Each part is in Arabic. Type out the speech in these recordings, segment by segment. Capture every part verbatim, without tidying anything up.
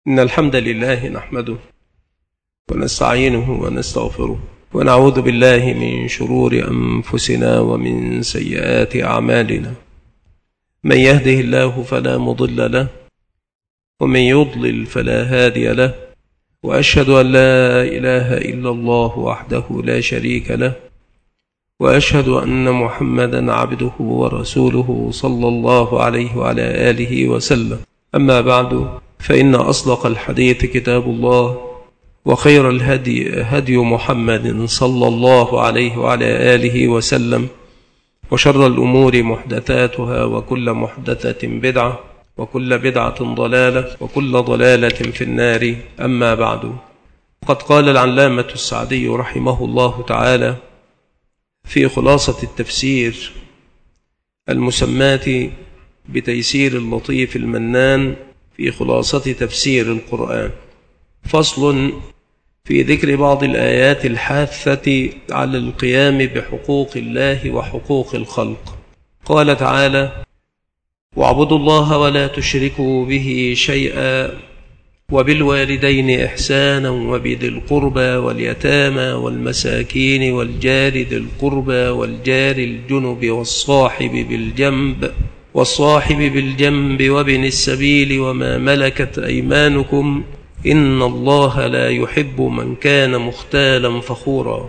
إن الحمد لله نحمده ونستعينه ونستغفره ونعوذ بالله من شرور أنفسنا ومن سيئات أعمالنا. من يهده الله فلا مضل له ومن يضلل فلا هادي له، وأشهد أن لا إله إلا الله وحده لا شريك له، وأشهد أن محمدا عبده ورسوله صلى الله عليه وعلى آله وسلم. أما بعد، فإن أصدق الحديث كتاب الله، وخير الهدي هدي محمد صلى الله عليه وعلى آله وسلم، وشر الأمور محدثاتها، وكل محدثة بدعة، وكل بدعة ضلالة، وكل ضلالة في النار. أما بعد، قد قال العلامة السعدي رحمه الله تعالى في خلاصة التفسير المسماة بتيسير اللطيف المنان في خلاصة تفسير القرآن: فصل في ذكر بعض الآيات الحاثة على القيام بحقوق الله وحقوق الخلق. قال تعالى: واعبدوا الله ولا تشركوا به شيئا وبالوالدين إحسانا وبذي القربى واليتامى والمساكين والجار ذي القربى والجار الجنب والصاحب بالجنب والصاحب بالجنب وابن السبيل وما ملكت أيمانكم إن الله لا يحب من كان مختالا فخورا.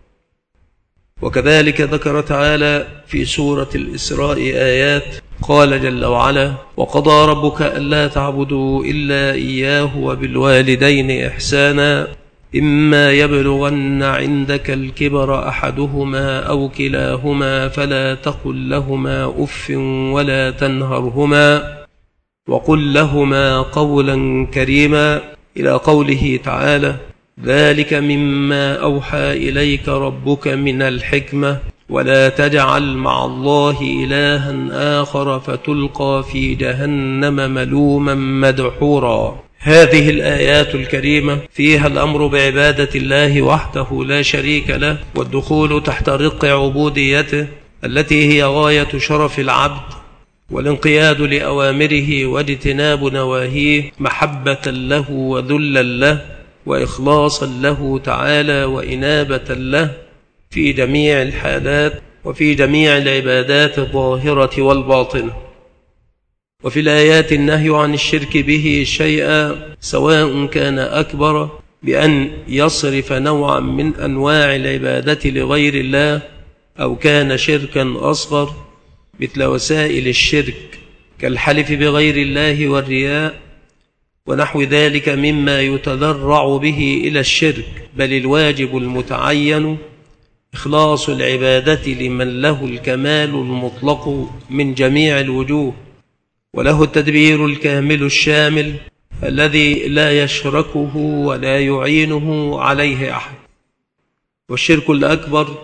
وكذلك ذكر تعالى في سورة الإسراء آيات قال جل وعلا: وقضى ربك ألا تعبدوا إلا إياه وبالوالدين إحسانا إما يبلغن عندك الكبر أحدهما أو كلاهما فلا تقل لهما أف ولا تنهرهما وقل لهما قولا كريما، إلى قوله تعالى: ذلك مما أوحى إليك ربك من الحكمة ولا تجعل مع الله إلها آخر فتلقى في جهنم ملوما مدحورا. هذه الآيات الكريمة فيها الأمر بعبادة الله وحده لا شريك له، والدخول تحت رق عبوديته التي هي غاية شرف العبد، والانقياد لأوامره واجتناب نواهيه محبة له وذلا له وإخلاصا له تعالى وإنابة له في جميع الحالات وفي جميع العبادات الظاهرة والباطنة. وفي الآيات النهي عن الشرك به شيئا، سواء كان أكبر بأن يصرف نوعا من أنواع العبادة لغير الله، أو كان شركا أصغر مثل وسائل الشرك كالحلف بغير الله والرياء ونحو ذلك مما يتذرع به إلى الشرك، بل الواجب المتعين إخلاص العبادة لمن له الكمال المطلق من جميع الوجوه، وله التدبير الكامل الشامل الذي لا يشركه ولا يعينه عليه أحد. والشرك الأكبر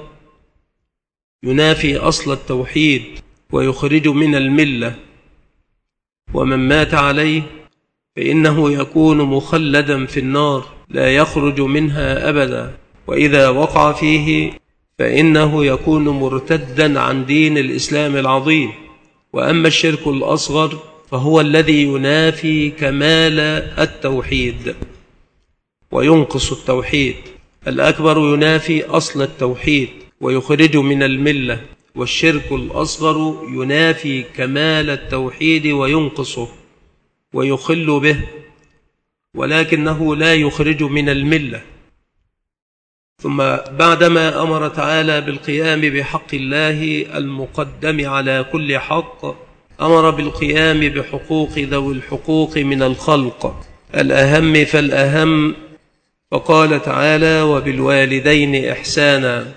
ينافي أصل التوحيد ويخرج من الملة، ومن مات عليه فإنه يكون مخلدا في النار لا يخرج منها أبدا، وإذا وقع فيه فإنه يكون مرتدا عن دين الإسلام العظيم. وأما الشرك الأصغر فهو الذي ينافي كمال التوحيد وينقص التوحيد. الأكبر ينافي أصل التوحيد ويخرج من الملة، والشرك الأصغر ينافي كمال التوحيد وينقصه ويخل به، ولكنه لا يخرج من الملة. ثم بعدما أمر تعالى بالقيام بحق الله المقدم على كل حق، أمر بالقيام بحقوق ذوي الحقوق من الخلق الأهم فالأهم، فقال تعالى: وبالوالدين إحسانا،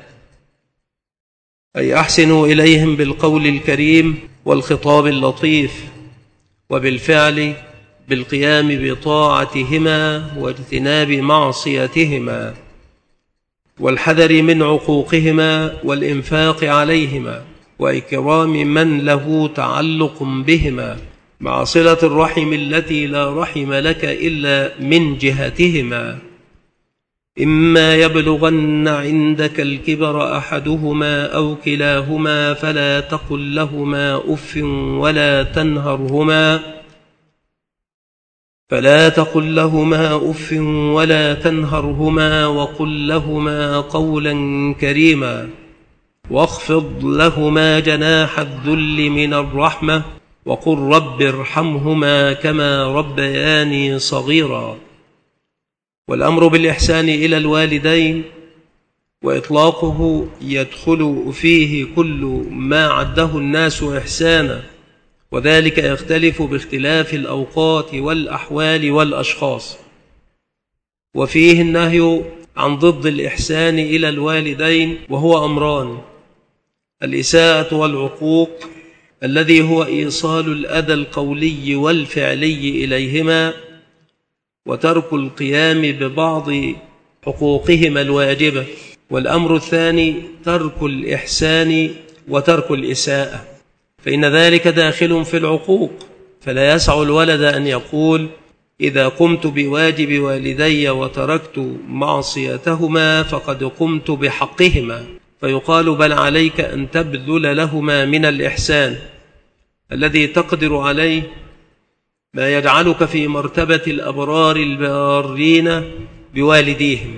أي أحسنوا إليهم بالقول الكريم والخطاب اللطيف، وبالفعل بالقيام بطاعتهما واجتناب معصيتهما، والحذر من عقوقهما والإنفاق عليهما، وإكرام من له تعلق بهما، مع صلة الرحم التي لا رحم لك إلا من جهتهما. إما يبلغن عندك الكبر أحدهما أو كلاهما فلا تقل لهما أف ولا تنهرهما فلا تقل لهما أف ولا تنهرهما وقل لهما قولا كريما واخفض لهما جناح الذل من الرحمة وقل رب ارحمهما كما ربياني صغيرا. والأمر بالإحسان إلى الوالدين وإطلاقه يدخل فيه كل ما عده الناس إحسانا، وذلك يختلف باختلاف الأوقات والأحوال والأشخاص. وفيه النهي عن ضد الإحسان إلى الوالدين، وهو أمران: الإساءة والعقوق الذي هو إيصال الأذى القولي والفعلي إليهما، وترك القيام ببعض حقوقهما الواجبة. والأمر الثاني ترك الإحسان وترك الإساءة، فإن ذلك داخل في العقوق، فلا يسع الولد أن يقول إذا قمت بواجب والدي وتركت معصيتهما فقد قمت بحقهما، فيقال بل عليك أن تبذل لهما من الإحسان الذي تقدر عليه ما يجعلك في مرتبة الأبرار البارين بوالديهم.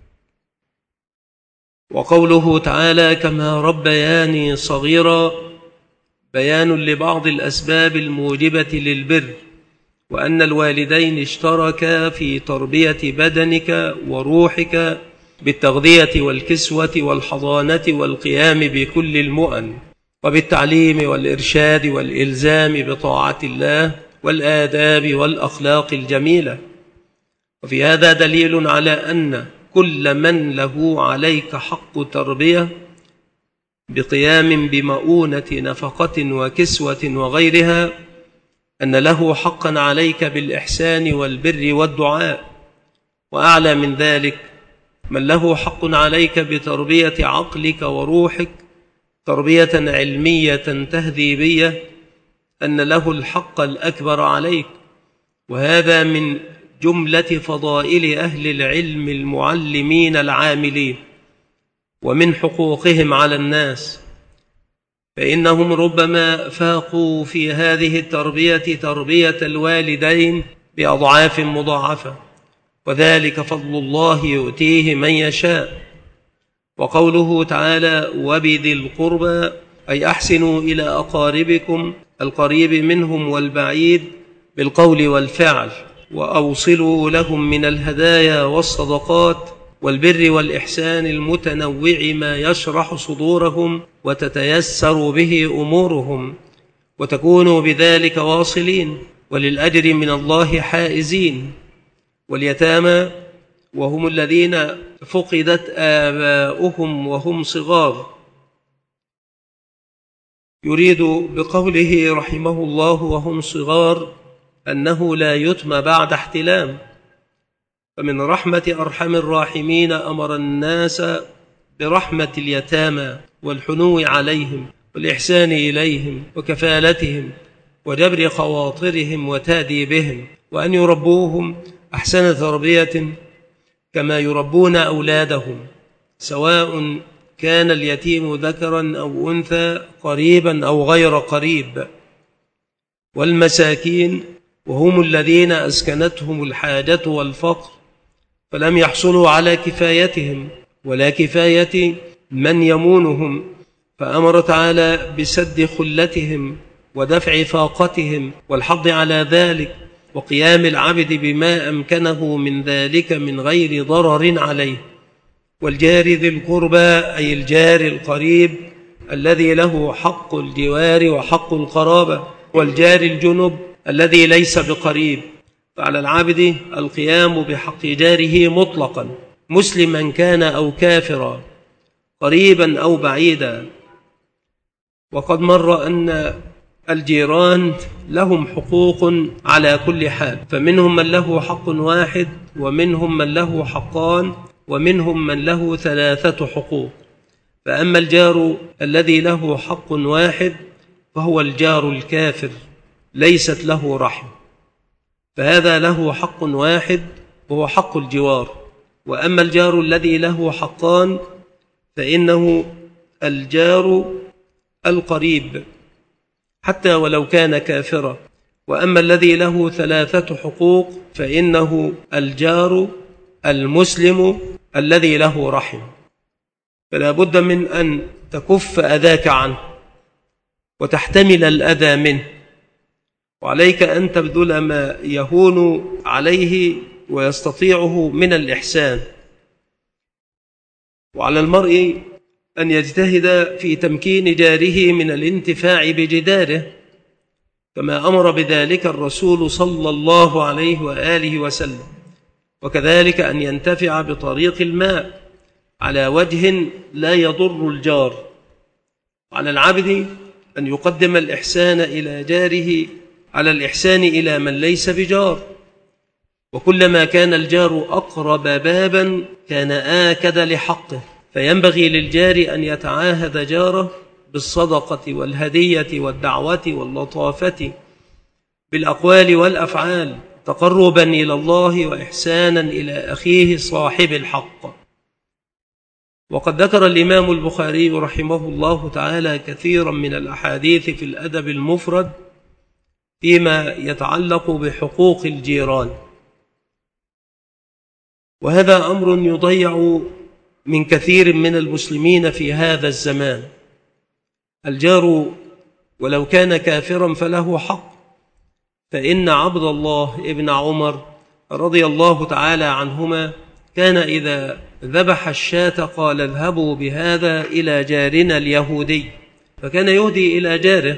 وقوله تعالى كما ربياني صغيرا بيان لبعض الأسباب الموجبة للبر، وأن الوالدين اشتركا في تربية بدنك وروحك بالتغذية والكسوة والحضانة والقيام بكل المؤن، وبالتعليم والإرشاد والإلزام بطاعة الله والآداب والأخلاق الجميلة. وفي هذا دليل على أن كل من له عليك حق تربية بقيام بمؤونة نفقة وكسوة وغيرها، أن له حقا عليك بالإحسان والبر والدعاء. وأعلى من ذلك من له حق عليك بتربية عقلك وروحك تربية علمية تهذيبية، أن له الحق الأكبر عليك، وهذا من جملة فضائل أهل العلم المعلمين العاملين ومن حقوقهم على الناس، فإنهم ربما فاقوا في هذه التربية تربية الوالدين بأضعاف مضاعفة، وذلك فضل الله يؤتيه من يشاء. وقوله تعالى وبذي القربى أي أحسنوا إلى أقاربكم القريب منهم والبعيد بالقول والفعل، وأوصلوا لهم من الهدايا والصدقات والبر والإحسان المتنوع ما يشرح صدورهم وتتيسر به أمورهم، وتكونوا بذلك واصلين وللأجر من الله حائزين. واليتامى وهم الذين فقدت آباؤهم وهم صغار، يريد بقوله رحمه الله وهم صغار أنه لا يتم بعد احتلام. فمن رحمة أرحم الراحمين أمر الناس برحمة اليتامى والحنو عليهم والإحسان إليهم وكفالتهم وجبر خواطرهم وتأديبهم، وأن يربوهم أحسن تربية كما يربون أولادهم، سواء كان اليتيم ذكرا أو أنثى قريبا أو غير قريب. والمساكين وهم الذين أسكنتهم الحاجة والفقر فلم يحصلوا على كفايتهم ولا كفاية من يمونهم، فأمر تعالى بسد خلتهم ودفع فاقتهم والحض على ذلك، وقيام العبد بما أمكنه من ذلك من غير ضرر عليه. والجار ذي القربى أي الجار القريب الذي له حق الجوار وحق القرابة، والجار الجنب الذي ليس بقريب. فعلى العبد القيام بحق جاره مطلقا، مسلما كان أو كافرا، قريبا أو بعيدا. وقد مر أن الجيران لهم حقوق على كل حال، فمنهم من له حق واحد، ومنهم من له حقان، ومنهم من له ثلاثة حقوق. فأما الجار الذي له حق واحد فهو الجار الكافر ليست له رحم، فهذا له حق واحد وهو حق الجوار. وأما الجار الذي له حقان فإنه الجار القريب حتى ولو كان كافرا، وأما الذي له ثلاثة حقوق فإنه الجار المسلم الذي له رحم، فلا بد من أن تكف أذاك عنه وتحتمل الأذى منه، وعليك أن تبذل ما يهون عليه ويستطيعه من الإحسان. وعلى المرء أن يجتهد في تمكين جاره من الانتفاع بجداره كما أمر بذلك الرسول صلى الله عليه وآله وسلم، وكذلك أن ينتفع بطريق الماء على وجه لا يضر الجار. على العبد أن يقدم الإحسان إلى جاره على الإحسان إلى من ليس بجار، وكلما كان الجار أقرب بابا كان آكد لحقه، فينبغي للجار أن يتعاهد جاره بالصدقة والهدية والدعوة واللطافة بالأقوال والأفعال تقربا إلى الله وإحسانا إلى أخيه صاحب الحق. وقد ذكر الإمام البخاري رحمه الله تعالى كثيرا من الأحاديث في الأدب المفرد فيما يتعلق بحقوق الجيران، وهذا أمر يضيع من كثير من المسلمين في هذا الزمان. الجار ولو كان كافرا فله حق، فإن عبد الله ابن عمر رضي الله تعالى عنهما كان إذا ذبح الشاة قال اذهبوا بهذا إلى جارنا اليهودي، فكان يهدي إلى جاره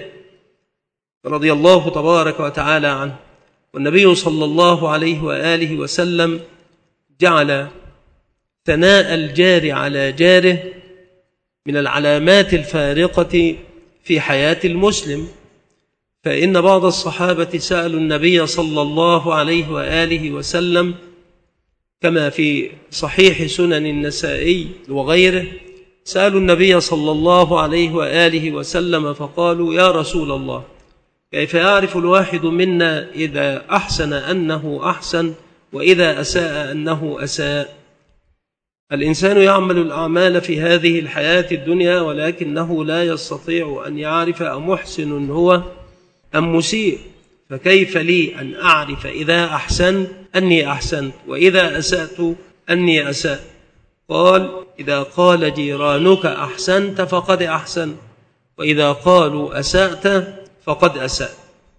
رضي الله تبارك وتعالى عنه. والنبي صلى الله عليه وآله وسلم جعل ثناء الجار على جاره من العلامات الفارقة في حياة المسلم، فإن بعض الصحابة سألوا النبي صلى الله عليه وآله وسلم كما في صحيح سنن النسائي وغيره، سألوا النبي صلى الله عليه وآله وسلم فقالوا يا رسول الله كيف يعرف الواحد منا إذا أحسن أنه أحسن وإذا أساء أنه أساء؟ الإنسان يعمل الأعمال في هذه الحياة الدنيا ولكنه لا يستطيع أن يعرف أمحسن هو أم مسيء، فكيف لي أن أعرف إذا أحسنت أني أحسنت وإذا أسأت أني أسأت؟ قال إذا قال جيرانك أحسنت فقد أحسن، وإذا قالوا أسأت فقد أسأت.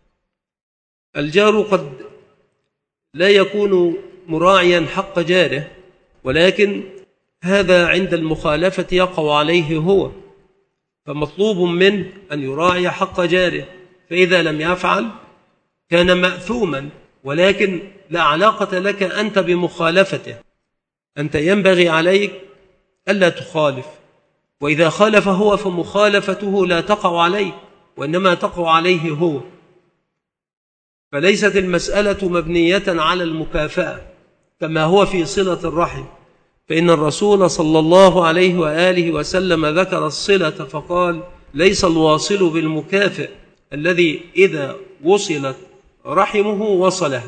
الجار قد لا يكون مراعيا حق جاره، ولكن هذا عند المخالفة يقع عليه هو، فمطلوب منه أن يراعي حق جاره، فإذا لم يفعل كان مأثوما، ولكن لا علاقة لك أنت بمخالفته. أنت ينبغي عليك ألا تخالف، وإذا خالف هو فمخالفته لا تقع عليك وإنما تقع عليه هو. فليست المسألة مبنية على المكافأة كما هو في صلة الرحم، فإن الرسول صلى الله عليه وآله وسلم ذكر الصلة فقال ليس الواصل بالمكافئ الذي إذا وصلت رحمه وصلها،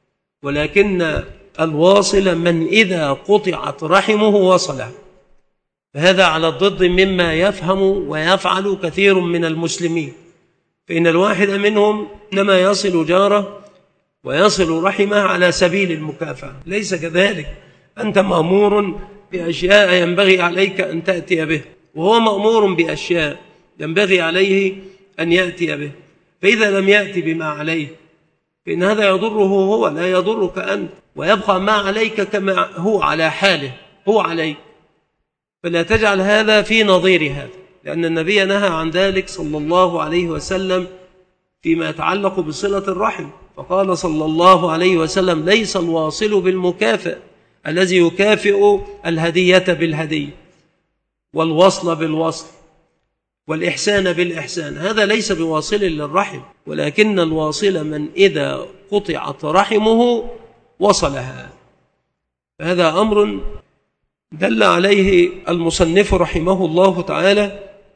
ولكن الواصل من إذا قطعت رحمه وصلها. فهذا على الضد مما يفهم ويفعل كثير من المسلمين، فإن الواحد منهم إنما يصل جاره ويصل رحمه على سبيل المكافأة. ليس كذلك، أنت مأمور بأشياء ينبغي عليك أن تأتي به، وهو مأمور بأشياء ينبغي عليه أن يأتي به، فإذا لم يأتي بما عليه فإن هذا يضره هو لا يضرك أنت، ويبقى ما عليك كما هو على حاله هو عليك. فلا تجعل هذا في نظير هذا، لأن النبي نهى عن ذلك صلى الله عليه وسلم فيما يتعلق بصلة الرحم، فقال صلى الله عليه وسلم ليس الواصل بالمكافئ الذي يكافئ الهدية بالهدية والوصل بالوصل والإحسان بالإحسان، هذا ليس بواصل للرحم، ولكن الواصل من إذا قطعت رحمه وصلها. هذا أمر دل عليه المصنف رحمه الله تعالى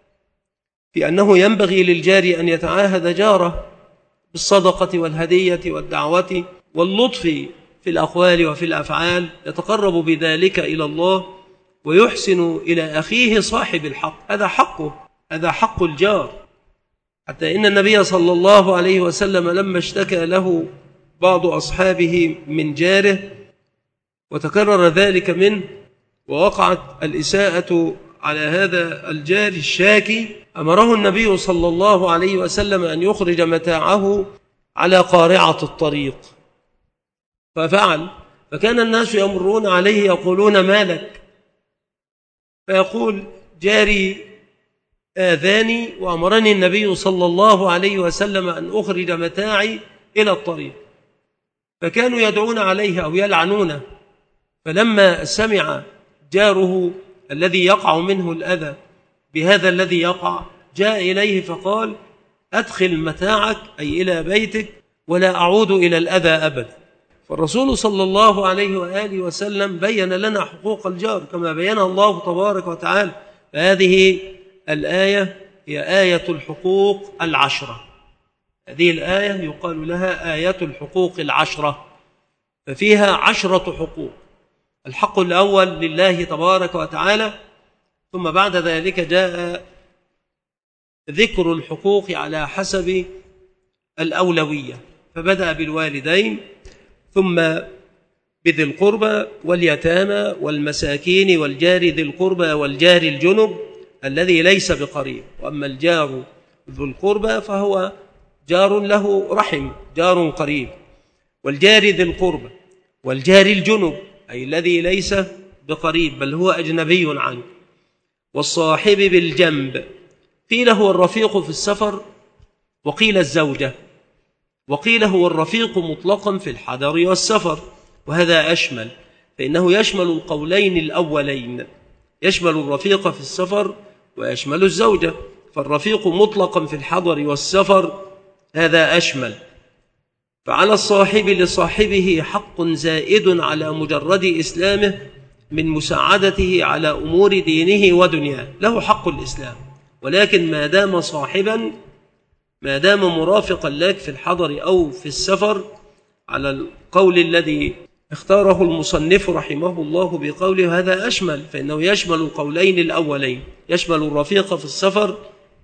في أنه ينبغي للجار أن يتعاهد جاره بالصدقة والهدية والدعوة واللطف في الأقوال وفي الأفعال، يتقرب بذلك إلى الله ويحسن إلى أخيه صاحب الحق. هذا حقه، هذا حق الجار. حتى إن النبي صلى الله عليه وسلم لما اشتكى له بعض أصحابه من جاره وتكرر ذلك منه ووقعت الإساءة على هذا الجار الشاكي، أمره النبي صلى الله عليه وسلم أن يخرج متاعه على قارعة الطريق، ففعل. فكان الناس يمرون عليه يقولون: ما لك؟ فيقول: جاري آذاني وأمرني النبي صلى الله عليه وسلم أن أخرج متاعي إلى الطريق. فكانوا يدعون عليه أو يلعنونه. فلما سمع جاره الذي يقع منه الأذى بهذا الذي يقع جاء إليه فقال: أدخل متاعك أي إلى بيتك ولا أعود إلى الأذى أبدا. فالرسول صلى الله عليه وآله وسلم بين لنا حقوق الجار كما بينها الله تبارك وتعالى. فهذه الآية هي آية الحقوق العشرة. هذه الآية يقال لها آية الحقوق العشرة، ففيها عشرة حقوق. الحق الأول لله تبارك وتعالى، ثم بعد ذلك جاء ذكر الحقوق على حسب الأولوية، فبدأ بالوالدين ثم بذي القربى واليتامى والمساكين والجار ذي القربى والجار الجنب الذي ليس بقريب. وأما الجار ذو القربى فهو جار له رحم، جار قريب. والجار ذي القربى والجار الجنب أي الذي ليس بقريب بل هو أجنبي عنه. والصاحب بالجنب قيل هو الرفيق في السفر، وقيل الزوجة، وقيل هو الرفيق مطلقا في الحضر والسفر، وهذا أشمل، فإنه يشمل القولين الأولين، يشمل الرفيق في السفر ويشمل الزوجة. فالرفيق مطلقا في الحضر والسفر هذا أشمل. فعلى الصاحب لصاحبه حق زائد على مجرد إسلامه من مساعدته على أمور دينه ودنياه. له حق الإسلام، ولكن ما دام صاحبا، ما دام مرافقا لك في الحضر أو في السفر، على القول الذي اختاره المصنف رحمه الله بقوله هذا أشمل، فإنه يشمل القولين الأولين، يشمل الرفيق في السفر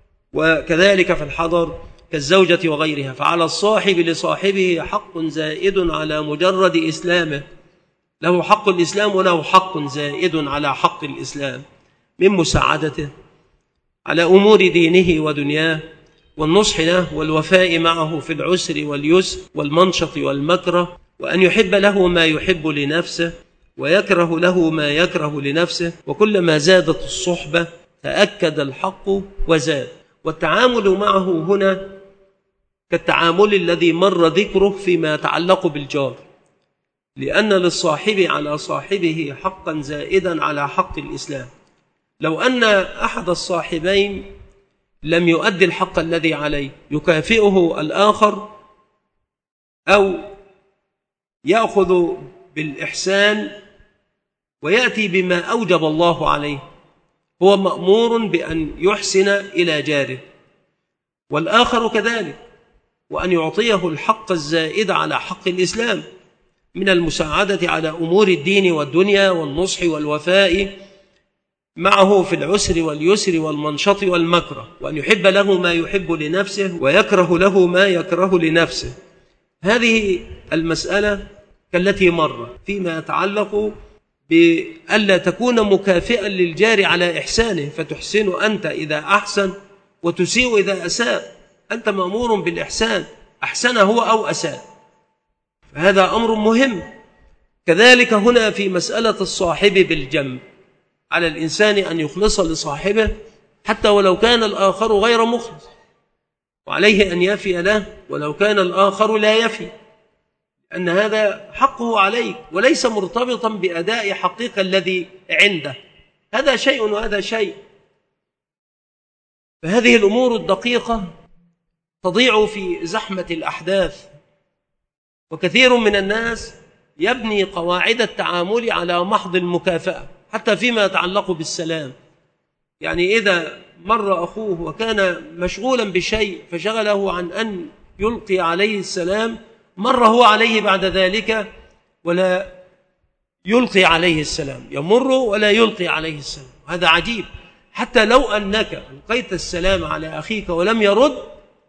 وكذلك في الحضر كالزوجة وغيرها. فعلى الصاحب لصاحبه حق زائد على مجرد إسلامه، له حق الإسلام وله حق زائد على حق الإسلام من مساعدته على أمور دينه ودنياه، والنصح له والوفاء معه في العسر واليسر والمنشط والمكره، وأن يحب له ما يحب لنفسه ويكره له ما يكره لنفسه. وكلما زادت الصحبة تأكد الحق وزاد. والتعامل معه هنا كالتعامل الذي مر ذكره فيما يتعلق بالجار، لأن للصاحب على صاحبه حقا زائدا على حق الإسلام. لو أن أحد الصاحبين لم يؤدي الحق الذي عليه يكافئه الآخر أو يأخذ بالإحسان ويأتي بما أوجب الله عليه، هو مأمور بأن يحسن إلى جاره، والآخر كذلك، وأن يعطيه الحق الزائد على حق الإسلام من المساعدة على أمور الدين والدنيا والنصح والوفاء معه في العسر واليسر والمنشط والمكره، وأن يحب له ما يحب لنفسه ويكره له ما يكره لنفسه. هذه المسألة كالتي مر فيما يتعلق بألا تكون مكافئا للجار على إحسانه، فتحسن أنت إذا أحسن وتسيء إذا أساء. أنت مأمور بالإحسان، أحسن هو أو أساء، فهذا أمر مهم. كذلك هنا في مسألة الصاحب بالجنب، على الإنسان أن يخلص لصاحبه حتى ولو كان الآخر غير مخلص، وعليه أن يفي له ولو كان الآخر لا يفي، أن هذا حقه عليك وليس مرتبطا بأداء حقك الذي عنده. هذا شيء وهذا شيء. فهذه الأمور الدقيقة تضيع في زحمة الأحداث، وكثير من الناس يبني قواعد التعامل على محض المكافأة حتى فيما يتعلق بالسلام. يعني إذا مر أخوه وكان مشغولا بشيء فشغله عن أن يلقي عليه السلام، مر هو عليه بعد ذلك ولا يلقي عليه السلام، يمر ولا يلقي عليه السلام. هذا عجيب. حتى لو أنك ألقيت السلام على أخيك ولم يرد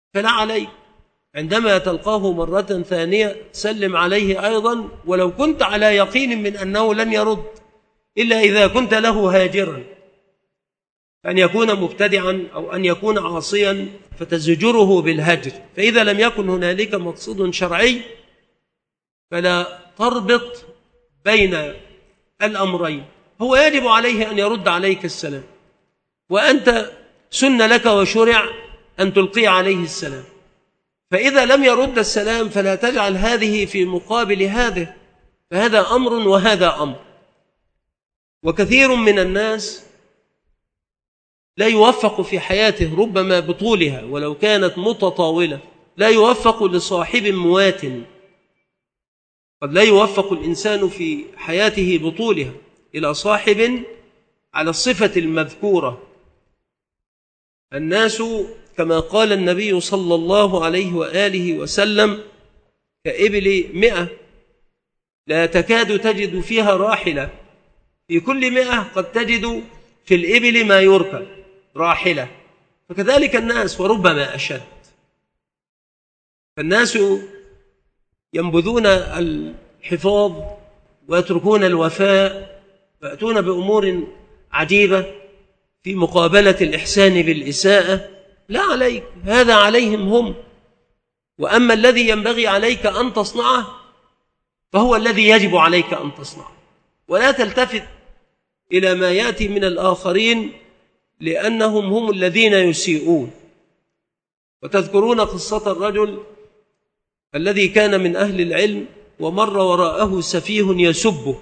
فلا عليك، عندما تلقاه مرة ثانية سلم عليه أيضا، ولو كنت على يقين من أنه لن يرد، إلا إذا كنت له هاجرا، أن يكون مبتدعا أو أن يكون عاصيا فتزجره بالهجر. فإذا لم يكن هنالك مقصود شرعي فلا تربط بين الأمرين، هو يجب عليه أن يرد عليك السلام، وأنت سن لك وشرع أن تلقي عليه السلام. فإذا لم يرد السلام فلا تجعل هذه في مقابل هذه، فهذا أمر وهذا أمر. وكثير من الناس لا يوفق في حياته ربما بطولها ولو كانت متطاولة، لا يوفق لصاحب موات. قد لا يوفق الإنسان في حياته بطولها إلى صاحب على الصفة المذكورة. الناس كما قال النبي صلى الله عليه وآله وسلم كإبل مئة لا تكاد تجد فيها راحلة، في كل مئة قد تجد في الإبل ما يركب راحلة. فكذلك الناس وربما أشد، فالناس ينبذون الحفاظ ويتركون الوفاء ويأتون بأمور عجيبة في مقابلة الإحسان بالإساءة. لا عليك، هذا عليهم هم، وأما الذي ينبغي عليك أن تصنعه فهو الذي يجب عليك أن تصنعه، ولا تلتفت إلى ما يأتي من الآخرين لأنهم هم الذين يسيئون. وتذكرون قصة الرجل الذي كان من أهل العلم ومر وراءه سفيه يسبه،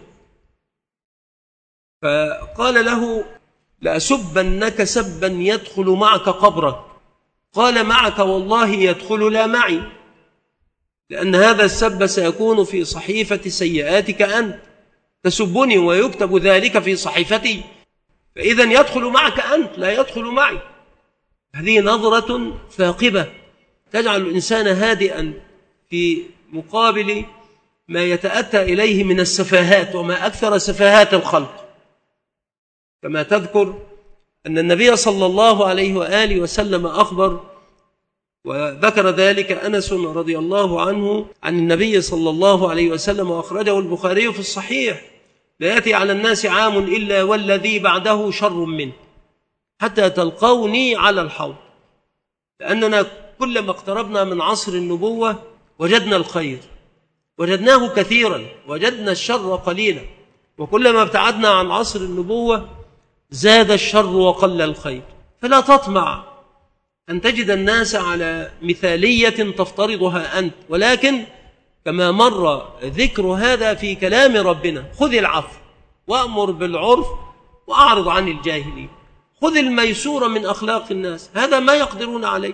فقال له لأسبنك سبا يدخل معك قبرك. قال معك والله يدخل لا معي، لأن هذا السب سيكون في صحيفة سيئاتك أنت، تسبني ويكتب ذلك في صحيفتي، فإذا يدخل معك أنت لا يدخل معي. هذه نظرة ثاقبة تجعل الإنسان هادئا في مقابل ما يتأتى إليه من السفاهات، وما أكثر سفاهات الخلق. كما تذكر أن النبي صلى الله عليه وآله وسلم أخبر، وذكر ذلك أنس رضي الله عنه عن النبي صلى الله عليه وسلم، وأخرجه البخاري في الصحيح: لا يأتي على الناس عام إلا والذي بعده شر منه حتى تلقوني على الحوض. لأننا كلما اقتربنا من عصر النبوة وجدنا الخير، وجدناه كثيرا، وجدنا الشر قليلا، وكلما ابتعدنا عن عصر النبوة زاد الشر وقل الخير. فلا تطمع أن تجد الناس على مثالية تفترضها أنت، ولكن كما مر ذكر هذا في كلام ربنا: خذ العفو وأمر بالعرف وأعرض عن الجاهلين. خذ الميسور من أخلاق الناس، هذا ما يقدرون عليه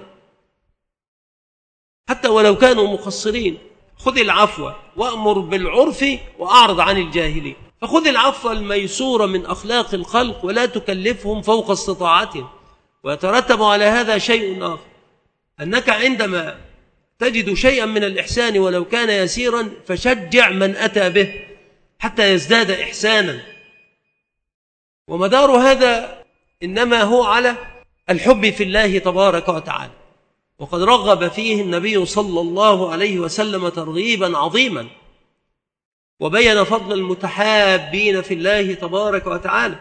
حتى ولو كانوا مقصرين. خذ العفو وأمر بالعرف وأعرض عن الجاهلين. فخذ العفو الميسور من أخلاق الخلق ولا تكلفهم فوق استطاعتهم. ويترتب على هذا شيء آخر، أنك عندما تجد شيئا من الإحسان ولو كان يسيرا فشجع من أتى به حتى يزداد إحسانا. ومدار هذا إنما هو على الحب في الله تبارك وتعالى، وقد رغب فيه النبي صلى الله عليه وسلم ترغيبا عظيما، وبين فضل المتحابين في الله تبارك وتعالى.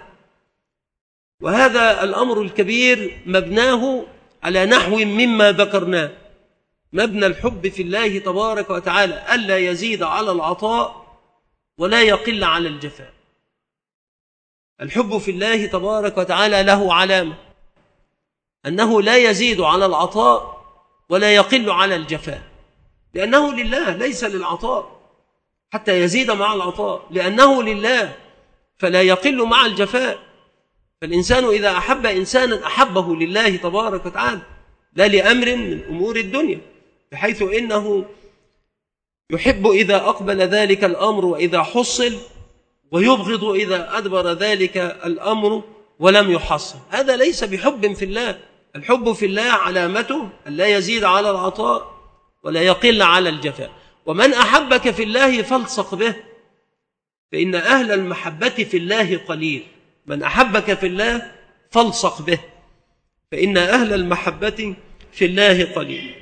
وهذا الأمر الكبير مبناه على نحو مما ذكرناه. مبنى الحب في الله تبارك وتعالى ألا يزيد على العطاء ولا يقل على الجفاء. الحب في الله تبارك وتعالى له علامة أنه لا يزيد على العطاء ولا يقل على الجفاء، لأنه لله ليس للعطاء حتى يزيد مع العطاء، لأنه لله فلا يقل مع الجفاء. فالإنسان إذا أحب إنسانا أحبه لله تبارك وتعالى، لا لأمر من أمور الدنيا، بحيث إنه يحب إذا أقبل ذلك الأمر وإذا حصل، ويبغض إذا أدبر ذلك الأمر ولم يحصل. هذا ليس بحب في الله. الحب في الله علامته أن لا يزيد على العطاء ولا يقل على الجفاء. ومن أحبك في الله فالصق به، فإن أهل المحبة في الله قليل. من أحبك في الله فالصق به، فإن أهل المحبة في الله قليل.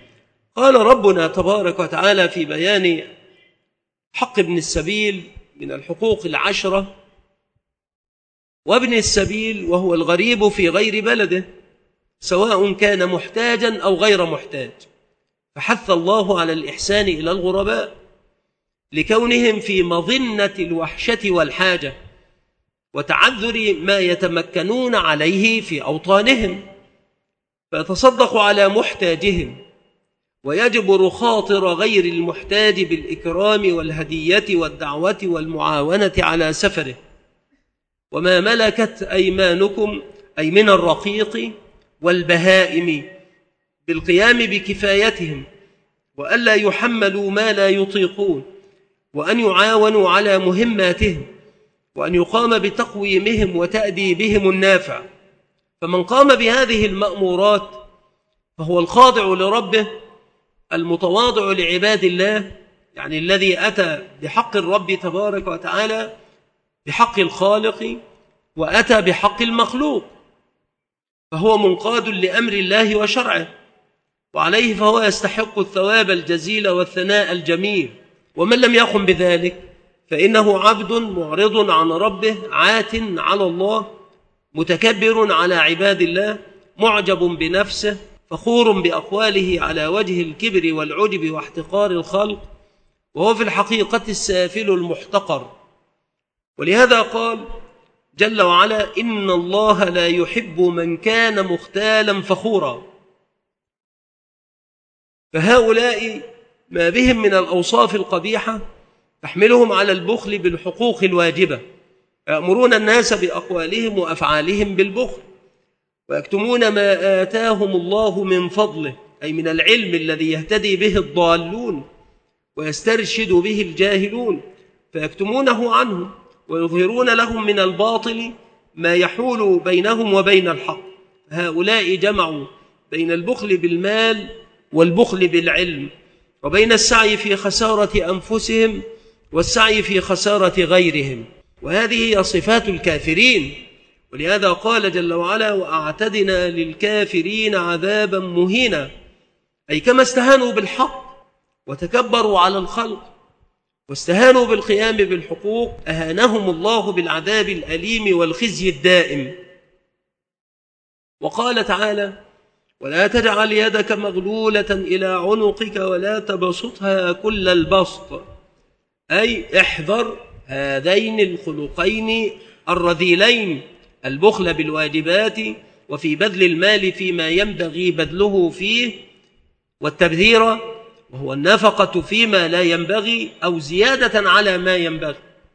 قال ربنا تبارك وتعالى في بيان حق ابن السبيل من الحقوق العشرة: وابن السبيل وهو الغريب في غير بلده سواء كان محتاجا أو غير محتاج. فحث الله على الإحسان إلى الغرباء لكونهم في مظنة الوحشة والحاجة وتعذر ما يتمكنون عليه في أوطانهم، فيتصدق على محتاجهم ويجبر خاطر غير المحتاج بالإكرام والهدية والدعوة والمعاونة على سفره. وما ملكت أيمانكم أي من الرقيق والبهائم بالقيام بكفايتهم، وألا يحملوا ما لا يطيقون، وأن يعاونوا على مهماتهم، وأن يقام بتقويمهم وتأديبهم النافع. فمن قام بهذه المأمورات فهو الخاضع لربه المتواضع لعباد الله، يعني الذي أتى بحق الرب تبارك وتعالى بحق الخالق وأتى بحق المخلوق، فهو منقاد لأمر الله وشرعه، وعليه فهو يستحق الثواب الجزيل والثناء الجميل. ومن لم يقم بذلك فإنه عبد معرض عن ربه عات على الله متكبر على عباد الله معجب بنفسه فخور بأقواله على وجه الكبر والعجب واحتقار الخلق، وهو في الحقيقة السافل المحتقر. ولهذا قال جل وعلا: إن الله لا يحب من كان مختالا فخورا. فهؤلاء ما بهم من الأوصاف القبيحة تحملهم على البخل بالحقوق الواجبة، يأمرون الناس بأقوالهم وأفعالهم بالبخل، ويكتمون ما آتاهم الله من فضله أي من العلم الذي يهتدي به الضالون ويسترشد به الجاهلون، فيكتمونه عنهم ويظهرون لهم من الباطل ما يحول بينهم وبين الحق. هؤلاء جمعوا بين البخل بالمال والبخل بالعلم، وبين السعي في خسارة أنفسهم والسعي في خسارة غيرهم، وهذه هي صفات الكافرين. ولهذا قال جل وعلا: وأعتدنا للكافرين عذابا مهينا، أي كما استهانوا بالحق وتكبروا على الخلق واستهانوا بالقيام بالحقوق أهانهم الله بالعذاب الأليم والخزي الدائم. وقال تعالى: ولا تجعل يدك مغلولة إلى عنقك ولا تبسطها كل البسط، أي احذر هذين الخلقين الرذيلين: البخل بالواجبات وفي بذل المال فيما ينبغي بذله فيه، والتبذير وهو النفقة فيما لا ينبغي أو زيادة على ما ينبغي.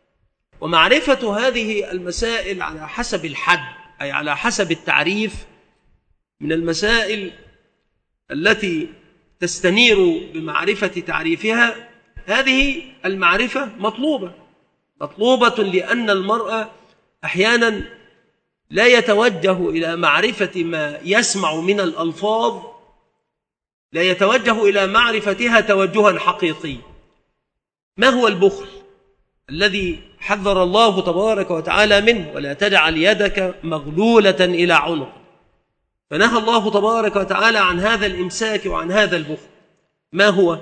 ومعرفة هذه المسائل على حسب الحد أي على حسب التعريف من المسائل التي تستنير بمعرفة تعريفها. هذه المعرفة مطلوبة مطلوبة لأن المرء أحيانا لا يتوجه إلى معرفة ما يسمع من الألفاظ، لا يتوجه إلى معرفتها توجها حقيقي. ما هو البخل الذي حذر الله تبارك وتعالى منه؟ ولا تجعل يدك مغلولة إلى عنق. فنهى الله تبارك وتعالى عن هذا الإمساك وعن هذا البخل. ما هو؟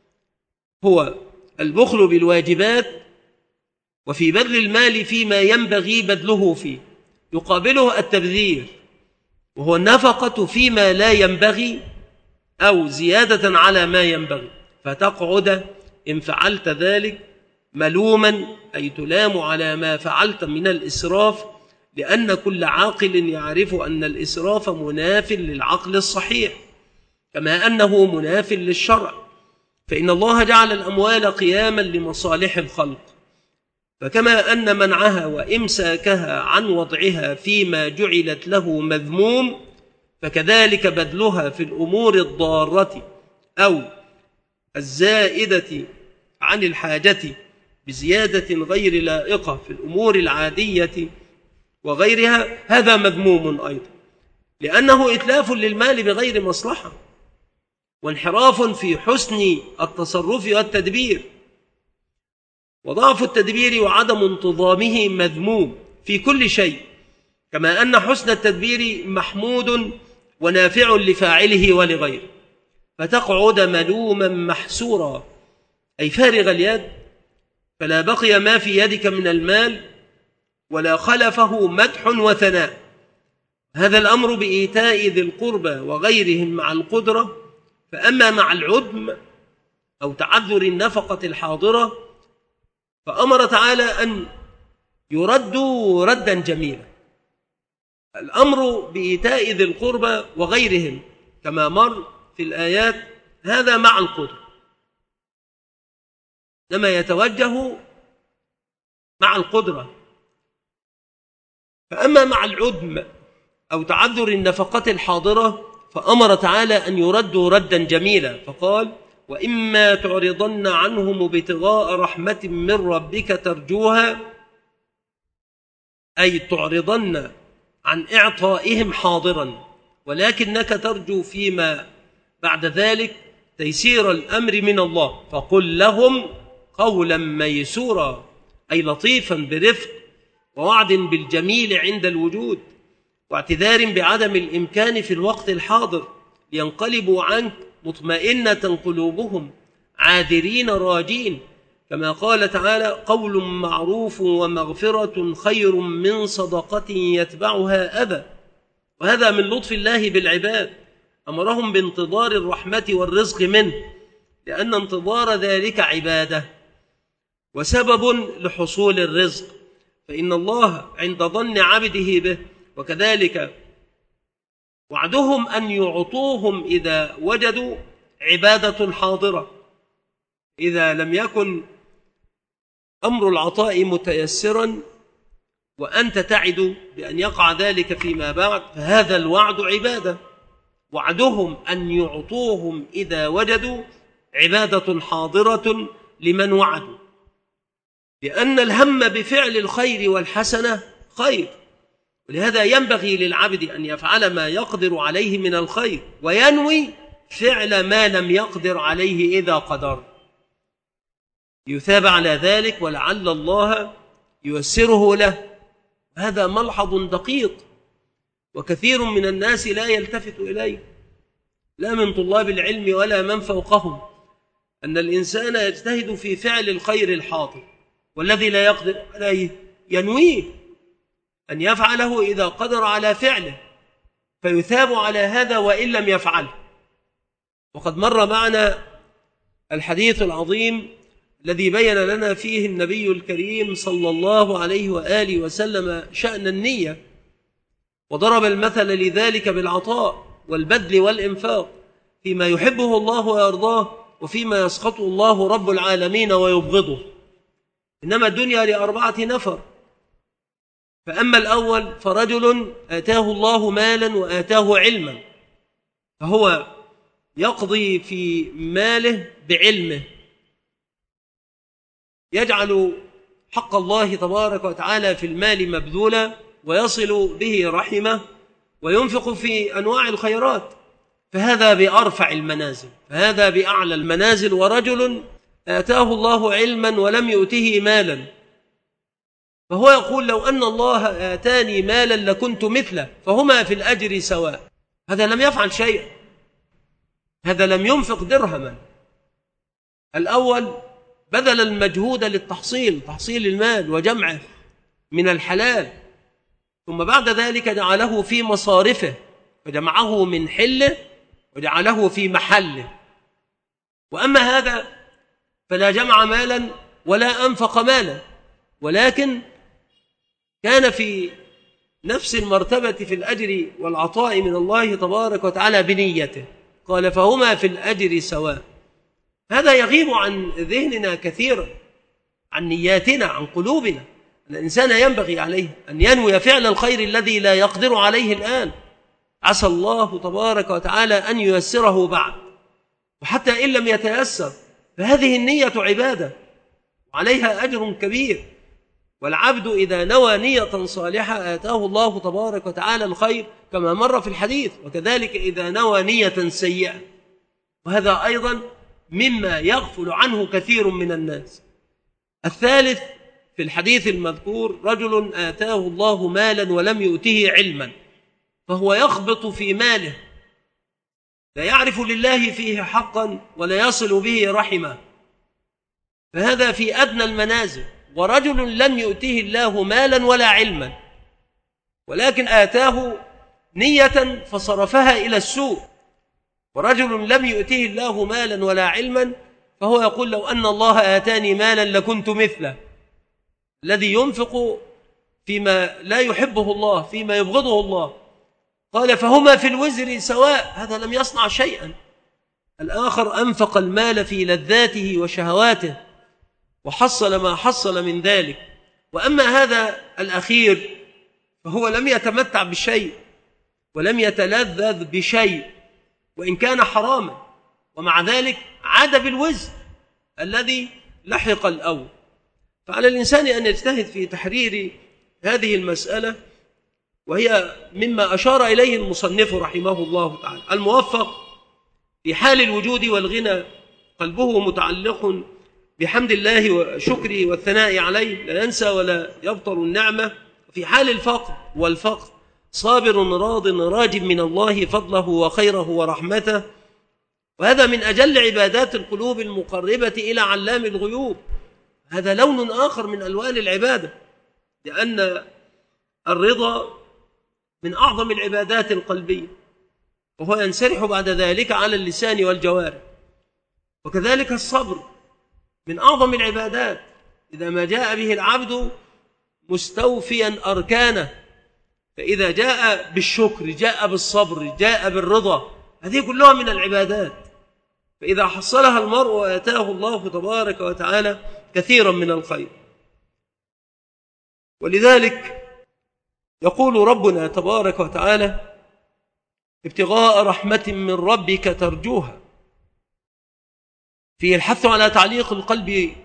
هو البخل بالواجبات وفي بذل المال فيما ينبغي بذله فيه، يقابله التبذير وهو النفقة فيما لا ينبغي أو زيادة على ما ينبغي، فتقعد إن فعلت ذلك ملوما أي تلام على ما فعلت من الإسراف، لأن كل عاقل يعرف أن الإسراف مناف للعقل الصحيح كما أنه مناف للشرع، فإن الله جعل الأموال قياما لمصالح الخلق، فكما أن منعها وإمساكها عن وضعها فيما جعلت له مذموم، فكذلك بذلها في الأمور الضارة أو الزائدة عن الحاجة بزيادة غير لائقة في الأمور العادية وغيرها هذا مذموم أيضا، لأنه إتلاف للمال بغير مصلحة وانحراف في حسن التصرف والتدبير، وضعف التدبير وعدم انتظامه مذموم في كل شيء، كما أن حسن التدبير محمود ونافع لفاعله ولغيره. فتقعد ملوما محسورا، أي فارغ اليد، فلا بقي ما في يدك من المال ولا خلفه مدح وثناء. هذا الأمر بإيتاء ذي القربى وغيرهم مع القدرة. فأما مع العدم أو تعذر النفقة الحاضرة فأمر تعالى أن يردوا ردا جميلا. الأمر بإيتاء ذي القربى وغيرهم كما مر في الآيات هذا مع القدرة، لما يتوجه مع القدرة. فأما مع العدم أو تعذر النفقة الحاضرة فأمر تعالى أن يردوا ردا جميلا، فقال: وإما تعرضن عنهم ابتغاء رحمة من ربك ترجوها، أي تعرضن عن إعطائهم حاضرا، ولكنك ترجو فيما بعد ذلك تيسير الأمر من الله، فقل لهم قولا ميسورا، أي لطيفا برفق ووعد بالجميل عند الوجود، واعتذار بعدم الإمكان في الوقت الحاضر، لينقلبوا عنك مطمئنة قلوبهم عاذرين راجين، كما قال تعالى: قول معروف ومغفرة خير من صدقة يتبعها أذى. وهذا من لطف الله بالعباد، أمرهم بانتظار الرحمة والرزق منه، لأن انتظار ذلك عبادة وسبب لحصول الرزق، فإن الله عند ظن عبده به. وكذلك وعدهم أن يعطوهم إذا وجدوا عبادة حاضرة. إذا لم يكن أمر العطاء متيسرا وأنت تعد بأن يقع ذلك فيما بعد فهذا الوعد عبادة. وعدهم أن يعطوهم إذا وجدوا عبادة حاضرة لمن وعدوا، لأن الهم بفعل الخير والحسنة خير، ولهذا ينبغي للعبد أن يفعل ما يقدر عليه من الخير وينوي فعل ما لم يقدر عليه إذا قدر، يثاب على ذلك ولعل الله ييسره له. هذا ملحظ دقيق وكثير من الناس لا يلتفت إليه، لا من طلاب العلم ولا من فوقهم، أن الإنسان يجتهد في فعل الخير الحاضر والذي لا يقدر عليه ينويه أن يفعله إذا قدر على فعله، فيثاب على هذا وإن لم يفعله. وقد مر معنا الحديث العظيم الذي بين لنا فيه النبي الكريم صلى الله عليه وآله وسلم شأن النية، وضرب المثل لذلك بالعطاء والبذل والإنفاق فيما يحبه الله ويرضاه وفيما يسخطه الله رب العالمين ويبغضه. إنما الدنيا لأربعة نفر، فأما الأول فرجل آتاه الله مالا وآتاه علما، فهو يقضي في ماله بعلمه، يجعل حق الله تبارك وتعالى في المال مبذولا ويصل به رحمه وينفق في أنواع الخيرات، فهذا بأرفع المنازل، فهذا بأعلى المنازل. ورجل آتاه الله علما ولم يؤته مالا، فهو يقول: لو أن الله آتاني مالا لكنت مثله، فهما في الأجر سواء. هذا لم يفعل شيئا، هذا لم ينفق درهما. الأول بذل المجهود للتحصيل، تحصيل المال وجمعه من الحلال، ثم بعد ذلك جعله في مصارفه وجمعه من حله وجعله في محله. وأما هذا فلا جمع مالا ولا أنفق مالا، ولكن كان في نفس المرتبة في الأجر والعطاء من الله تبارك وتعالى بنيته، قال: فهما في الأجر سواء. هذا يغيب عن ذهننا كثيرا، عن نياتنا، عن قلوبنا. الإنسان ينبغي عليه أن ينوي فعل الخير الذي لا يقدر عليه الآن، عسى الله تبارك وتعالى أن ييسره بعد، وحتى إن لم يتيسر فهذه النية عبادة وعليها أجر كبير. والعبد إذا نوى نية صالحة آتاه الله تبارك وتعالى الخير كما مر في الحديث، وكذلك إذا نوى نية سيئة، وهذا أيضا مما يغفل عنه كثير من الناس. الثالث في الحديث المذكور: رجل آتاه الله مالا ولم يؤته علما، فهو يخبط في ماله لا يعرف لله فيه حقا ولا يصل به رحمه، فهذا في أدنى المنازل. ورجل لم يؤته الله مالا ولا علما، ولكن آتاه نية فصرفها إلى السوء. ورجل لم يؤته الله مالا ولا علما، فهو يقول لو أن الله آتاني مالا لكنت مثله، الذي ينفق فيما لا يحبه الله، فيما يبغضه الله. قال فهما في الوزر سواء، هذا لم يصنع شيئا. الآخر أنفق المال في لذاته وشهواته وحصل ما حصل من ذلك. وأما هذا الأخير فهو لم يتمتع بشيء ولم يتلذذ بشيء وإن كان حراما، ومع ذلك عاد بالوزر الذي لحق الأول. فعلى الإنسان أن يجتهد في تحرير هذه المسألة، وهي مما أشار إليه المصنف رحمه الله تعالى. الموفق في حال الوجود والغنى قلبه متعلق بحمد الله وشكره والثناء عليه، لا ينسى ولا يبطل النعمة. في حال الفقر والفقر صابر راض راج من الله فضله وخيره ورحمته. وهذا من أجل عبادات القلوب المقربة إلى علام الغيوب. هذا لون آخر من ألوان العبادة، لأن الرضا من أعظم العبادات القلبية، وهو ينسرح بعد ذلك على اللسان والجوارح. وكذلك الصبر من أعظم العبادات، إذا ما جاء به العبد مستوفيا أركانه، فإذا جاء بالشكر جاء بالصبر جاء بالرضا، هذه كلها من العبادات. فإذا حصلها المرء آتاه الله تبارك وتعالى كثيرا من الخير. ولذلك يقول ربنا تبارك وتعالى ابتغاء رحمة من ربك ترجوها، فيه الحث على تعليق القلب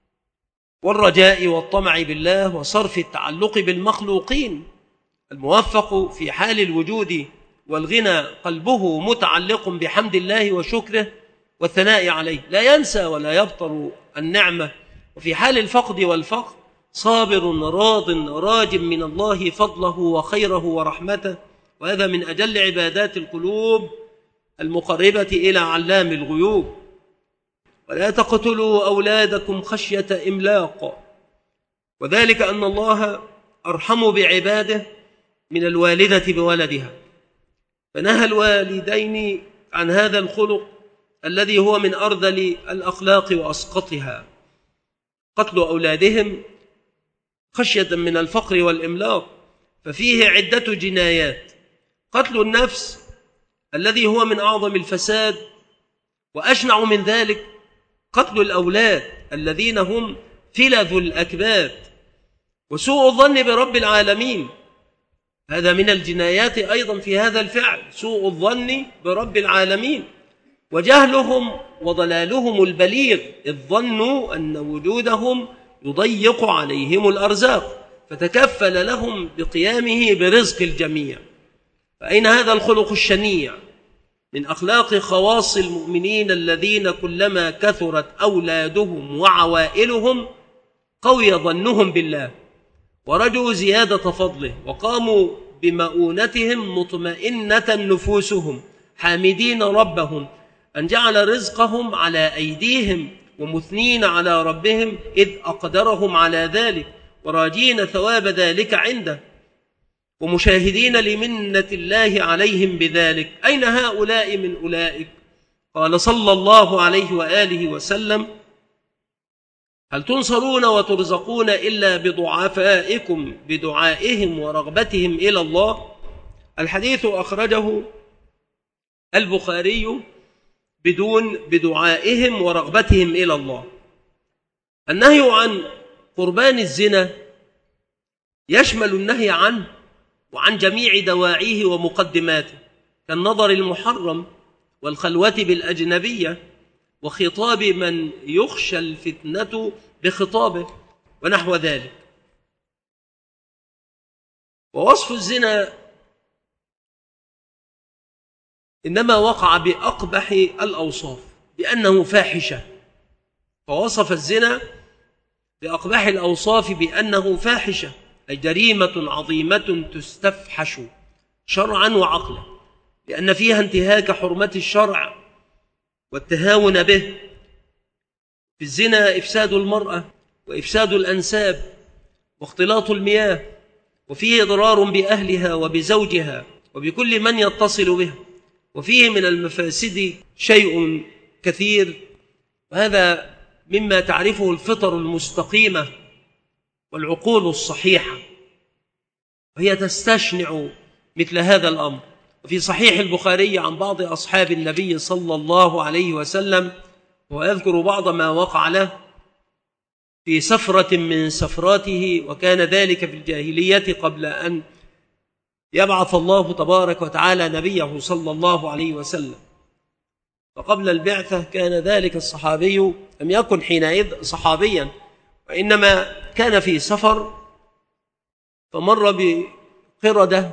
والرجاء والطمع بالله وصرف التعلق بالمخلوقين. الموفق في حال الوجود والغنى قلبه متعلق بحمد الله وشكره والثناء عليه، لا ينسى ولا يبطل النعمة. وفي حال الفقد والفقر صابر راض راج من الله فضله وخيره ورحمته. وهذا من أجل عبادات القلوب المقربة إلى علام الغيوب. ولا تقتلوا أولادكم خشية إملاق، وذلك أن الله أرحم بعباده من الوالدة بولدها، فنهى الوالدين عن هذا الخلق الذي هو من أرذل الأخلاق وأسقطها، قتل أولادهم خشية من الفقر والإملاق. ففيه عدة جنايات: قتل النفس الذي هو من أعظم الفساد، وأشنع من ذلك قتل الأولاد الذين هم فلذ الأكباد، وسوء الظن برب العالمين، هذا من الجنايات أيضا في هذا الفعل، سوء الظن برب العالمين. وجهلهم وضلالهم البليغ، إذ ظنوا أن وجودهم يضيق عليهم الأرزاق، فتكفل لهم بقيامه برزق الجميع. فأين هذا الخلق الشنيع من أخلاق خواص المؤمنين الذين كلما كثرت أولادهم وعوائلهم قوي ظنهم بالله ورجوا زيادة فضله، وقاموا بمؤونتهم مطمئنة نفوسهم حامدين ربهم أن جعل رزقهم على أيديهم، ومثنين على ربهم إذ أقدرهم على ذلك، وراجين ثواب ذلك عنده، ومشاهدين لمنة الله عليهم بذلك. أين هؤلاء من أولئك؟ قال صلى الله عليه وآله وسلم: هل تنصرون وترزقون إلا بضعفائكم بدعائهم ورغبتهم إلى الله؟ الحديث أخرجه البخاري بدون بدعائهم ورغبتهم إلى الله. النهي عن قربان الزنا يشمل النهي عنه وعن جميع دواعيه ومقدماته، كالنظر المحرم والخلوة بالأجنبية وخطاب من يخشى الفتنة بخطابه ونحو ذلك. ووصف الزنا إنما وقع بأقبح الأوصاف، بأنه فاحشة، فوصف الزنا بأقبح الأوصاف بأنه فاحشة، أي جريمة عظيمة تستفحش شرعا وعقلا، لأن فيها انتهاك حرمة الشرع والتهاون به. في الزنا إفساد المرأة وإفساد الأنساب واختلاط المياه، وفيه إضرار بأهلها وبزوجها وبكل من يتصل بها، وفيه من المفاسد شيء كثير، وهذا مما تعرفه الفطر المستقيمة والعقول الصحيحة، وهي تستشنع مثل هذا الأمر. وفي صحيح البخاري عن بعض أصحاب النبي صلى الله عليه وسلم، ويذكر بعض ما وقع له في سفرة من سفراته، وكان ذلك في الجاهلية قبل أن يبعث الله تبارك وتعالى نبيه صلى الله عليه وسلم. فقبل البعثة كان ذلك الصحابي لم يكن حينئذ صحابيا، وإنما كان في سفر، فمر بقردة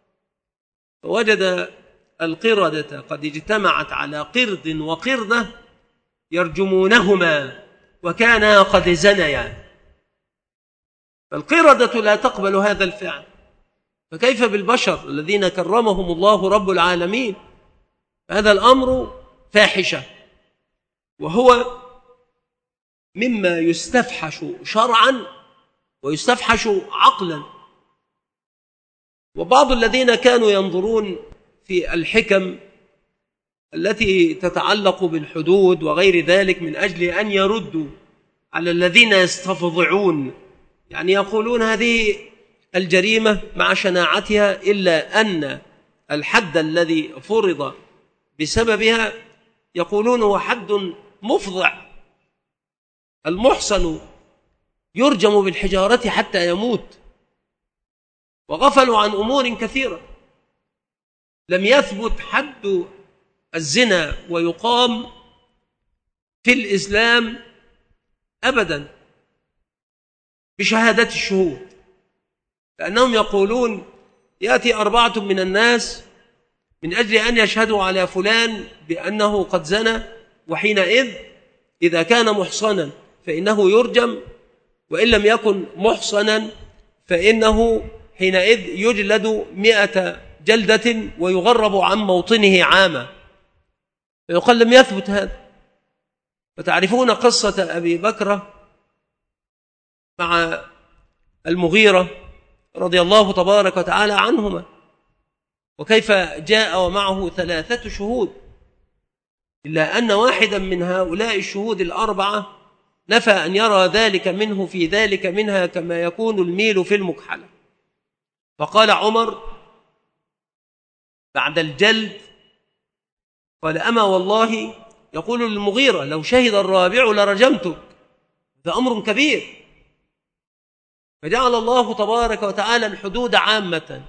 فوجد القردة قد اجتمعت على قرد وقردة يرجمونهما وكانا قد زنيا. فالقردة لا تقبل هذا الفعل، فكيف بالبشر الذين كرمهم الله رب العالمين؟ هذا الأمر فاحشة، وهو مما يستفحش شرعا ويستفحش عقلا. وبعض الذين كانوا ينظرون في الحكم التي تتعلق بالحدود وغير ذلك من أجل أن يردوا على الذين يستفضعون، يعني يقولون هذه الجريمة مع شناعتها إلا أن الحد الذي فرض بسببها يقولون هو حد مفضع، المحصن يرجم بالحجارة حتى يموت، وغفلوا عن أمور كثيرة. لم يثبت حد الزنا ويقام في الإسلام أبدا بشهادة الشهود، لأنهم يقولون يأتي أربعة من الناس من أجل أن يشهدوا على فلان بأنه قد زنى، وحينئذ إذا كان محصنا فإنه يرجم، وإن لم يكن محصنا فإنه حينئذ يجلد مئة جلدة ويغرب عن موطنه عاما. فيقال لم يثبت هذا. فتعرفون قصة أبي بكر مع المغيرة رضي الله تبارك وتعالى عنهما، وكيف جاء ومعه ثلاثة شهود، إلا أن واحدا من هؤلاء الشهود الأربعة نفى أن يرى ذلك منه في ذلك منها كما يكون الميل في المكحلة. فقال عمر بعد الجلد، قال أما والله، يقول للمغيرة لو شهد الرابع لرجمتك، هذا أمر كبير. فجعل الله تبارك وتعالى الحدود عامة،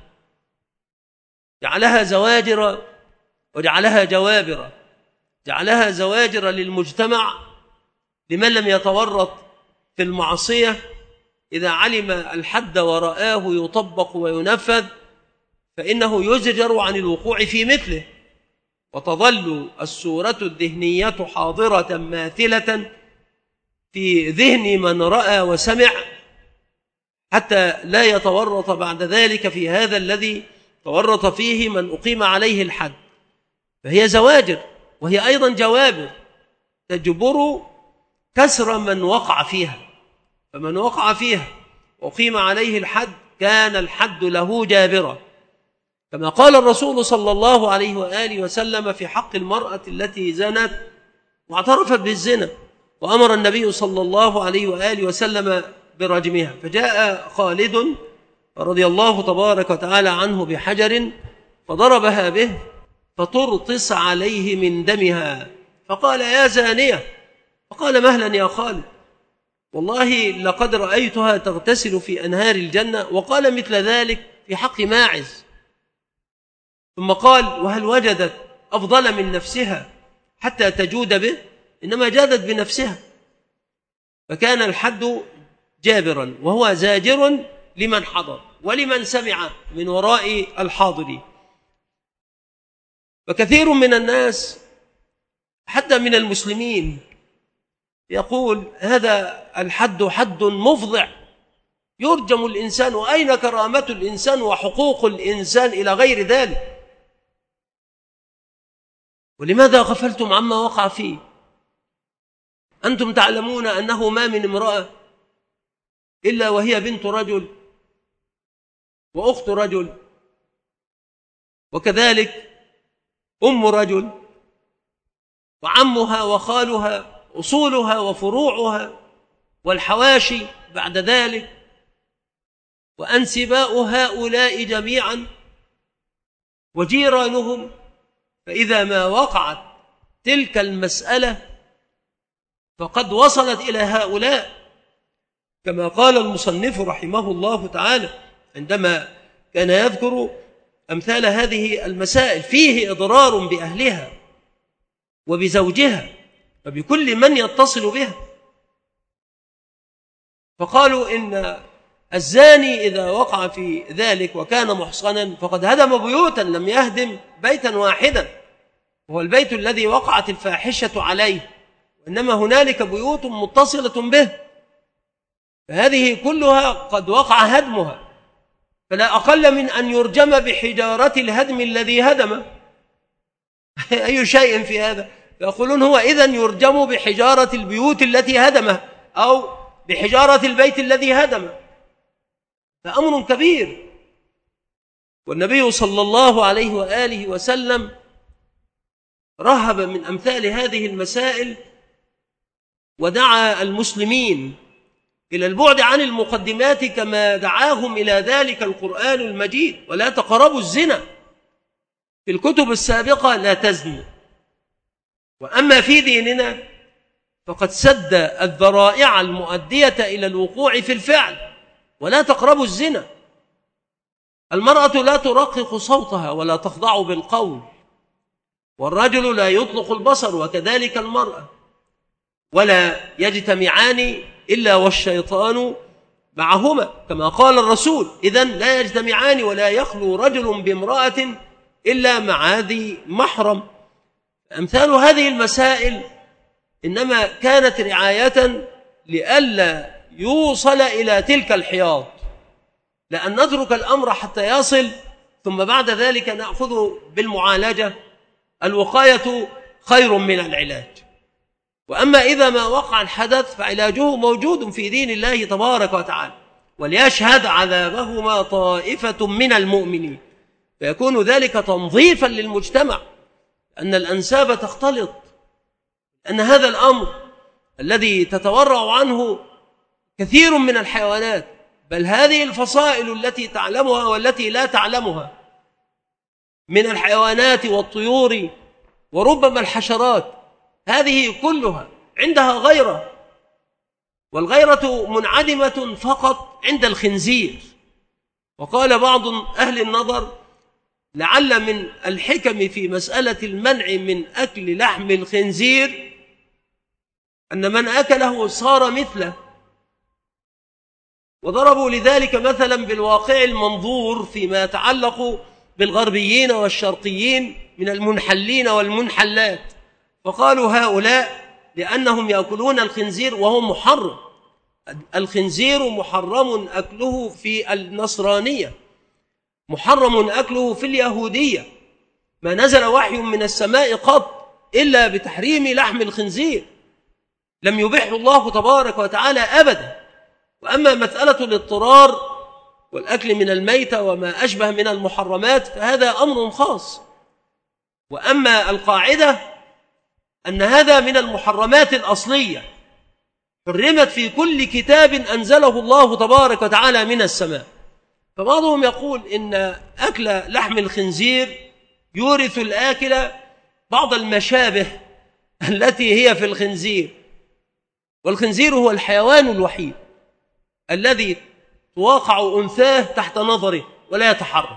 جعلها زواجر وجعلها جوابر، جعلها زواجر للمجتمع لمن لم يتورط في المعصية، إذا علم الحد ورآه يطبق وينفذ فإنه يزجر عن الوقوع في مثله، وتظل الصورة الذهنية حاضرة ماثلة في ذهن من رأى وسمع، حتى لا يتورط بعد ذلك في هذا الذي تورط فيه من أقيم عليه الحد. فهي زواجر وهي أيضا جوابر تجبر كسر من وقع فيها، فمن وقع فيها وأقيم عليه الحد كان الحد له جابرا، كما قال الرسول صلى الله عليه وآله وسلم في حق المرأة التي زنت واعترفت بالزنا، وأمر النبي صلى الله عليه وآله وسلم برجمها. فجاء خالد رضي الله تبارك وتعالى عنه بحجر فضربها به فترطس عليه من دمها، فقال يا زانية، فقال مهلا يا خالد، والله لقد رأيتها تغتسل في أنهار الجنة، وقال مثل ذلك في حق ماعز. ثم قال وهل وجدت أفضل من نفسها حتى تجود به؟ إنما جادت بنفسها. فكان الحد جابرا وهو زاجر لمن حضر ولمن سمع من وراء الحاضرين. وكثير من الناس حتى من المسلمين يقول هذا الحد حد مفضع، يرجم الإنسان، وأين كرامة الإنسان وحقوق الإنسان إلى غير ذلك. ولماذا غفلتم عما وقع فيه؟ أنتم تعلمون أنه ما من امرأة إلا وهي بنت رجل وأخت رجل، وكذلك أم رجل وعمها وخالها، أصولها وفروعها والحواشي بعد ذلك، وأنسباء هؤلاء جميعا وجيرانهم. فإذا ما وقعت تلك المسألة فقد وصلت إلى هؤلاء، كما قال المصنف رحمه الله تعالى عندما كان يذكر أمثال هذه المسائل: فيه إضرار بأهلها وبزوجها وبكل من يتصل بها. فقالوا إن الزاني إذا وقع في ذلك وكان محصنا فقد هدم بيوتا، لم يهدم بيتا واحدا وهو البيت الذي وقعت الفاحشة عليه، وإنما هنالك بيوت متصلة به، فهذه كلها قد وقع هدمها، فلا أقل من أن يرجم بحجارة الهدم الذي هدم. أي شيء في هذا؟ يقولون هو إذن يرجم بحجارة البيوت التي هدمه أو بحجارة البيت الذي هدمه، فأمر كبير. والنبي صلى الله عليه وآله وسلم رهب من أمثال هذه المسائل، ودعا المسلمين إلى البعد عن المقدمات كما دعاهم إلى ذلك القرآن المجيد: ولا تقربوا الزنا. في الكتب السابقة لا تزنوا، وأما في ديننا فقد سد الذرائع المؤدية إلى الوقوع في الفعل: ولا تقربوا الزنا. المرأة لا ترقق صوتها ولا تخضع بالقول، والرجل لا يطلق البصر وكذلك المرأة، ولا يجتمعان إلا والشيطان معهما، كما قال الرسول: إذن لا يجتمعان ولا يخلو رجل بامرأة إلا مع ذي محرم. أمثال هذه المسائل إنما كانت رعاية لئلا يوصل إلى تلك الحياض، لأن نترك الأمر حتى يصل ثم بعد ذلك نأخذ بالمعالجة. الوقاية خير من العلاج. وأما إذا ما وقع الحدث فعلاجه موجود في دين الله تبارك وتعالى: وليشهد عذابهما طائفة من المؤمنين، فيكون ذلك تنظيفا للمجتمع، أن الأنساب تختلط، أن هذا الأمر الذي تتورع عنه كثير من الحيوانات، بل هذه الفصائل التي تعلمها والتي لا تعلمها من الحيوانات والطيور وربما الحشرات، هذه كلها عندها غيرة، والغيرة منعدمة فقط عند الخنزير. وقال بعض أهل النظر: لعل من الحكم في مسألة المنع من أكل لحم الخنزير أن من أكله صار مثله، وضربوا لذلك مثلا بالواقع المنظور فيما يتعلق بالغربيين والشرقيين من المنحلين والمنحلات، فقالوا هؤلاء لأنهم يأكلون الخنزير وهو محرم. الخنزير محرم أكله في النصرانية، محرم أكله في اليهودية، ما نزل وحي من السماء قط إلا بتحريم لحم الخنزير، لم يبحه الله تبارك وتعالى أبدا. وأما مسألة الاضطرار والأكل من الميتة وما أشبه من المحرمات فهذا أمر خاص. وأما القاعدة أن هذا من المحرمات الأصلية حرمت في كل كتاب أنزله الله تبارك وتعالى من السماء. فبعضهم يقول إن أكل لحم الخنزير يورث الآكل بعض المشابه التي هي في الخنزير، والخنزير هو الحيوان الوحيد الذي تواقع أنثاه تحت نظره ولا يتحرك،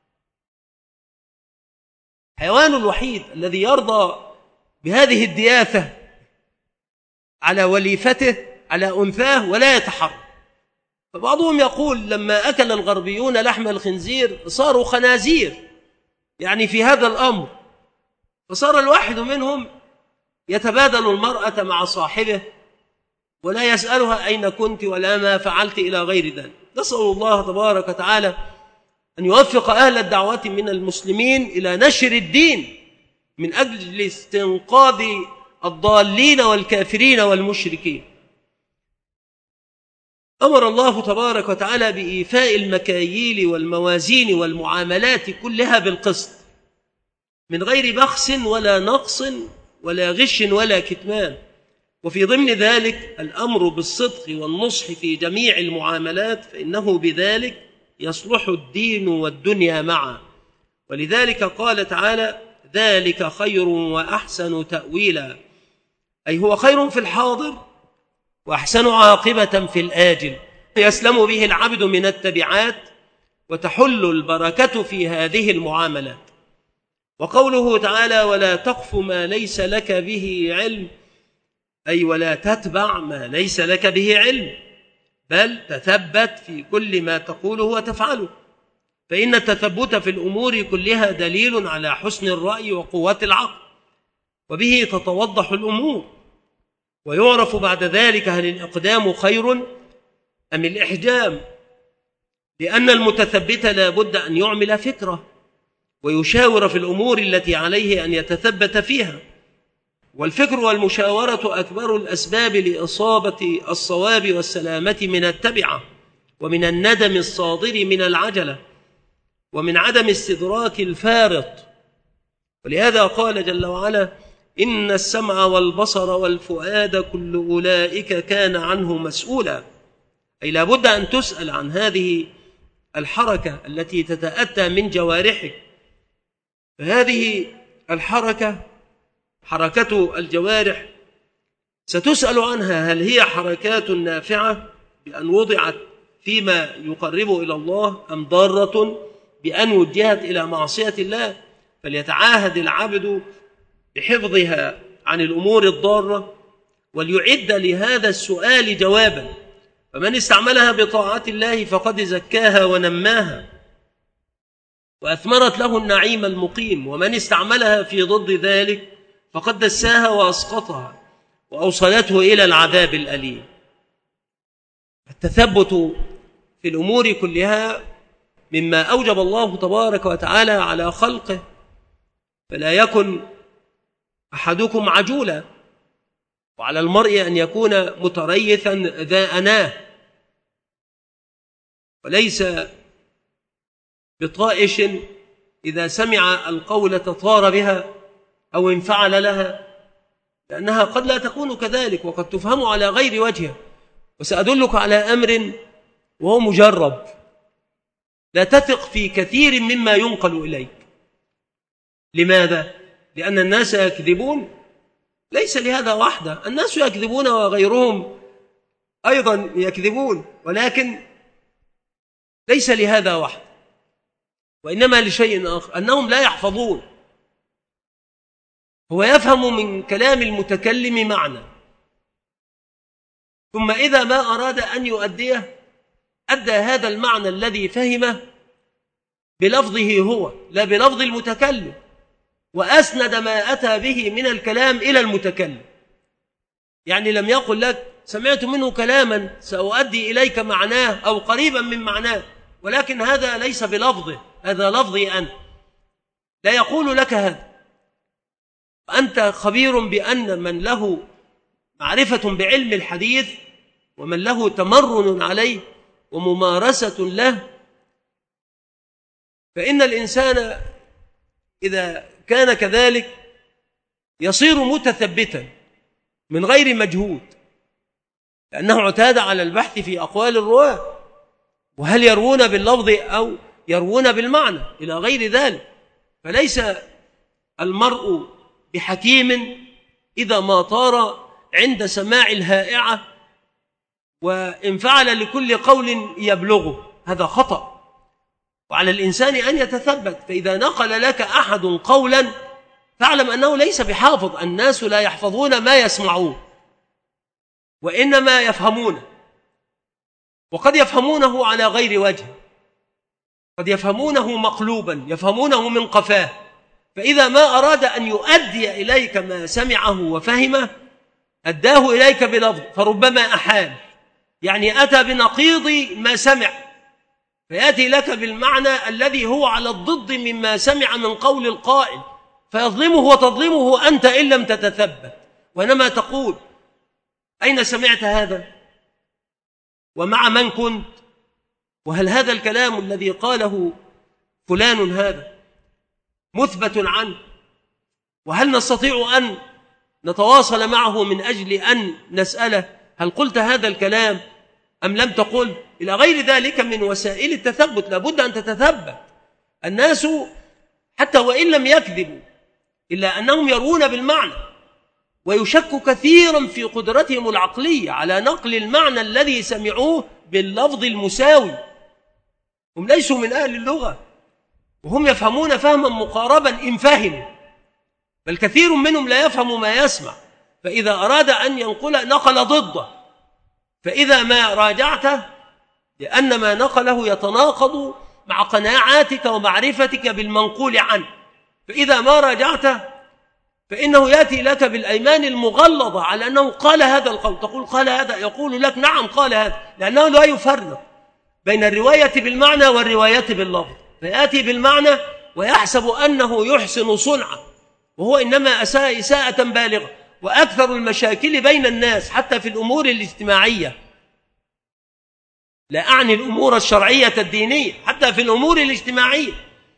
الحيوان الوحيد الذي يرضى بهذه الدياثة على وليفته على أنثاه ولا يتحرك. فبعضهم يقول لما أكل الغربيون لحم الخنزير صاروا خنازير، يعني في هذا الأمر، فصار الواحد منهم يتبادل المرأة مع صاحبه ولا يسألها أين كنت ولا ما فعلت إلى غير ذلك. نسأل الله تبارك وتعالى أن يوفق أهل الدعوة من المسلمين إلى نشر الدين من أجل استنقاذ الضالين والكافرين والمشركين. أمر الله تبارك وتعالى بإيفاء المكاييل والموازين والمعاملات كلها بالقسط، من غير بخس ولا نقص ولا غش ولا كتمان. وفي ضمن ذلك الأمر بالصدق والنصح في جميع المعاملات، فإنه بذلك يصلح الدين والدنيا معا. ولذلك قال تعالى: ذلك خير وأحسن تأويلا، أي هو خير في الحاضر وأحسن عاقبة في الآجل، يسلم به العبد من التبعات وتحل البركة في هذه المعاملات. وقوله تعالى: ولا تقف ما ليس لك به علم، أي ولا تتبع ما ليس لك به علم، بل تثبت في كل ما تقوله وتفعله، فإن التثبت في الأمور كلها دليل على حسن الرأي وقوة العقل، وبه تتوضح الأمور، ويعرف بعد ذلك هل الإقدام خير أم الإحجام، لأن المتثبت لا بد أن يعمل فكرة ويشاور في الأمور التي عليه أن يتثبت فيها. والفكر والمشاورة أكبر الأسباب لإصابة الصواب والسلامة من التبعة ومن الندم الصادر من العجلة ومن عدم استدراك الفارط. ولهذا قال جل وعلا: إن السمع والبصر والفؤاد كل أولئك كان عنه مسؤولا، أي لا بد أن تسأل عن هذه الحركة التي تتأتى من جوارحك. فهذه الحركة، حركة الجوارح، ستسأل عنها هل هي حركات نافعة بأن وضعت فيما يقرب إلى الله، أم ضارة بأن وجهت إلى معصية الله. فليتعاهد العبد بحفظها عن الأمور الضارة، وليعد لهذا السؤال جوابا. فمن استعملها بطاعة الله فقد زكاها ونماها وأثمرت له النعيم المقيم، ومن استعملها في ضد ذلك فقد دساها وأسقطها وأوصلته إلى العذاب الأليم. التثبت في الأمور كلها مما أوجب الله تبارك وتعالى على خلقه، فلا يكن أحدكم عجولا، وعلى المرء أن يكون متريثا ذا أناه، وليس بطائش إذا سمع القول تطار بها أو انفعل لها، لأنها قد لا تكون كذلك وقد تفهم على غير وجهه. وسأدلك على أمر وهو مجرب، لا تثق في كثير مما ينقل إليك. لماذا؟ لأن الناس يكذبون، ليس لهذا وحده، الناس يكذبون وغيرهم أيضا يكذبون، ولكن ليس لهذا وحده، وإنما لشيء آخر، أنهم لا يحفظون. هو يفهم من كلام المتكلم معنى، ثم إذا ما أراد أن يؤديه أدى هذا المعنى الذي فهمه بلفظه هو لا بلفظ المتكلم، وأسند ما أتى به من الكلام إلى المتكلم. يعني لم يقل لك سمعت منه كلاما سأؤدي إليك معناه أو قريبا من معناه، ولكن هذا ليس بلفظه، هذا لفظي أنا، لا يقول لك هذا. أنت خبير بأن من له معرفة بعلم الحديث ومن له تمرن عليه وممارسة له، فإن الإنسان إذا كان كذلك يصير متثبتا من غير مجهود، لأنه اعتاد على البحث في أقوال الرواة، وهل يروون باللفظ أو يروون بالمعنى إلى غير ذلك. فليس المرء بحكيم إذا ما طار عند سماع الهائعة وانفعل لكل قول يبلغه، هذا خطأ. وعلى الإنسان أن يتثبت، فإذا نقل لك أحد قولا فاعلم أنه ليس بحافظ. الناس لا يحفظون ما يسمعون، وإنما يفهمون، وقد يفهمونه على غير وجه، قد يفهمونه مقلوبا، يفهمونه من قفاه. فإذا ما أراد أن يؤدي إليك ما سمعه وفهمه أداه إليك بلفظ، فربما أحال، يعني أتى بنقيض ما سمع، فيأتي لك بالمعنى الذي هو على الضد مما سمع من قول القائل، فيظلمه وتظلمه أنت إن لم تتثبت، وإنما تقول أين سمعت هذا ومع من كنت، وهل هذا الكلام الذي قاله فلان هذا مثبت عنه، وهل نستطيع أن نتواصل معه من أجل أن نسأله هل قلت هذا الكلام أم لم تقل، إلى غير ذلك من وسائل التثبت. لابد أن تتثبت. الناس حتى وإن لم يكذبوا إلا أنهم يرون بالمعنى، ويشك كثيرا في قدرتهم العقلية على نقل المعنى الذي سمعوه باللفظ المساوي. هم ليسوا من أهل اللغة، وهم يفهمون فهما مقاربا إن فهموا، بل كثير منهم لا يفهم ما يسمع، فإذا أراد أن ينقل نقل ضده، فإذا ما راجعته لأن ما نقله يتناقض مع قناعاتك ومعرفتك بالمنقول عنه، فإذا ما راجعته فإنه يأتي لك بالأيمان المغلظة على أنه قال هذا القول، تقول قال هذا، يقول لك نعم قال هذا، لأنه لا يفرق بين الرواية بالمعنى والرواية باللفظ، فيأتي بالمعنى ويحسب أنه يحسن صنعا، وهو إنما أساء إساءة بالغة. وأكثر المشاكل بين الناس حتى في الأمور الاجتماعية، لا أعني الأمور الشرعية الدينية، حتى في الأمور الاجتماعية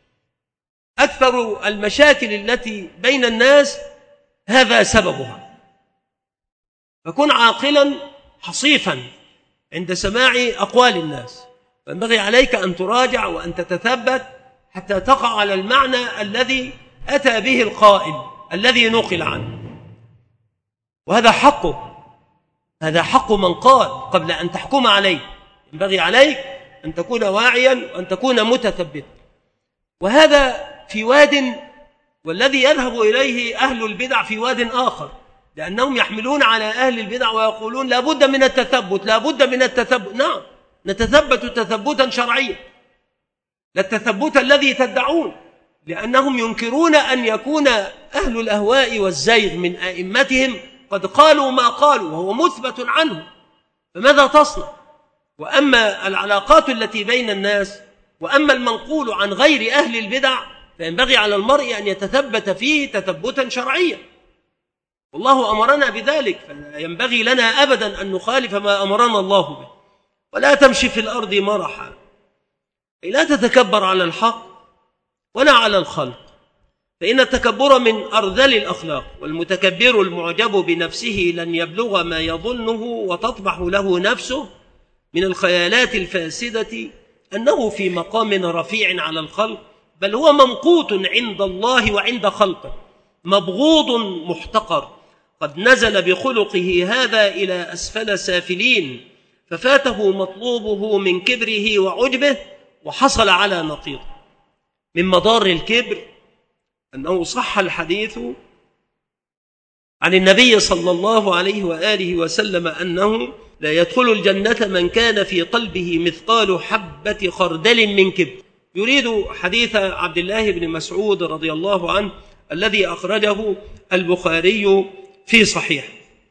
أكثر المشاكل التي بين الناس هذا سببها. فكن عاقلا حصيفا عند سماع أقوال الناس، فينبغي عليك أن تراجع وأن تتثبت حتى تقع على المعنى الذي أتى به القائل الذي نقل عنه، وهذا حقه، هذا حق من قال قبل أن تحكم عليه. ينبغي عليك أن تكون واعيا وأن تكون متثبتا. وهذا في واد، والذي يذهب إليه أهل البدع في واد آخر، لأنهم يحملون على أهل البدع ويقولون لا بد من التثبت، لا بد من التثبت. نعم نتثبت تثبتا شرعيا، لا التثبت الذي تدعون، لأنهم ينكرون أن يكون أهل الأهواء والزيغ من أئمتهم قد قالوا ما قالوا وهو مثبت عنه، فماذا تصنع؟ وأما العلاقات التي بين الناس، وأما المنقول عن غير أهل البدع، فينبغي على المرء أن يتثبت فيه تثبتا شرعيا، والله أمرنا بذلك، فلا ينبغي لنا أبدا أن نخالف ما أمرنا الله به. ولا تمشي في الأرض مرحا، أي لا تتكبر على الحق ولا على الخلق، فإن التكبر من أرذل الأخلاق، والمتكبر المعجب بنفسه لن يبلغ ما يظنه وتطمح له نفسه من الخيالات الفاسدة أنه في مقام رفيع على الخلق، بل هو ممقوت عند الله وعند خلقه، مبغوض محتقر، قد نزل بخلقه هذا إلى أسفل سافلين، ففاته مطلوبه من كبره وعجبه وحصل على نقيضه. من مضار الكبر أنه صح الحديث عن النبي صلى الله عليه وآله وسلم أنه لا يدخل الجنة من كان في قلبه مثقال حبة خردل من كبر. يريد حديث عبد الله بن مسعود رضي الله عنه الذي أخرجه البخاري في صحيح.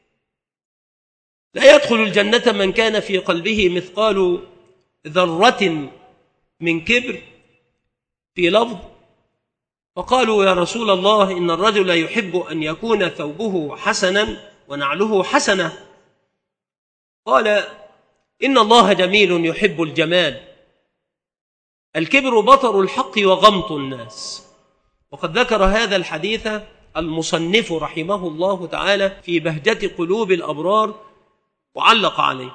لا يدخل الجنة من كان في قلبه مثقال ذرة من كبر، في لفظ فقالوا يا رسول الله إن الرجل يحب أن يكون ثوبه حسنا ونعله حسنة، قال إن الله جميل يحب الجمال. الكبر بطر الحق وغمط الناس. وقد ذكر هذا الحديث المصنف رحمه الله تعالى في بهجة قلوب الأبرار وعلق عليه.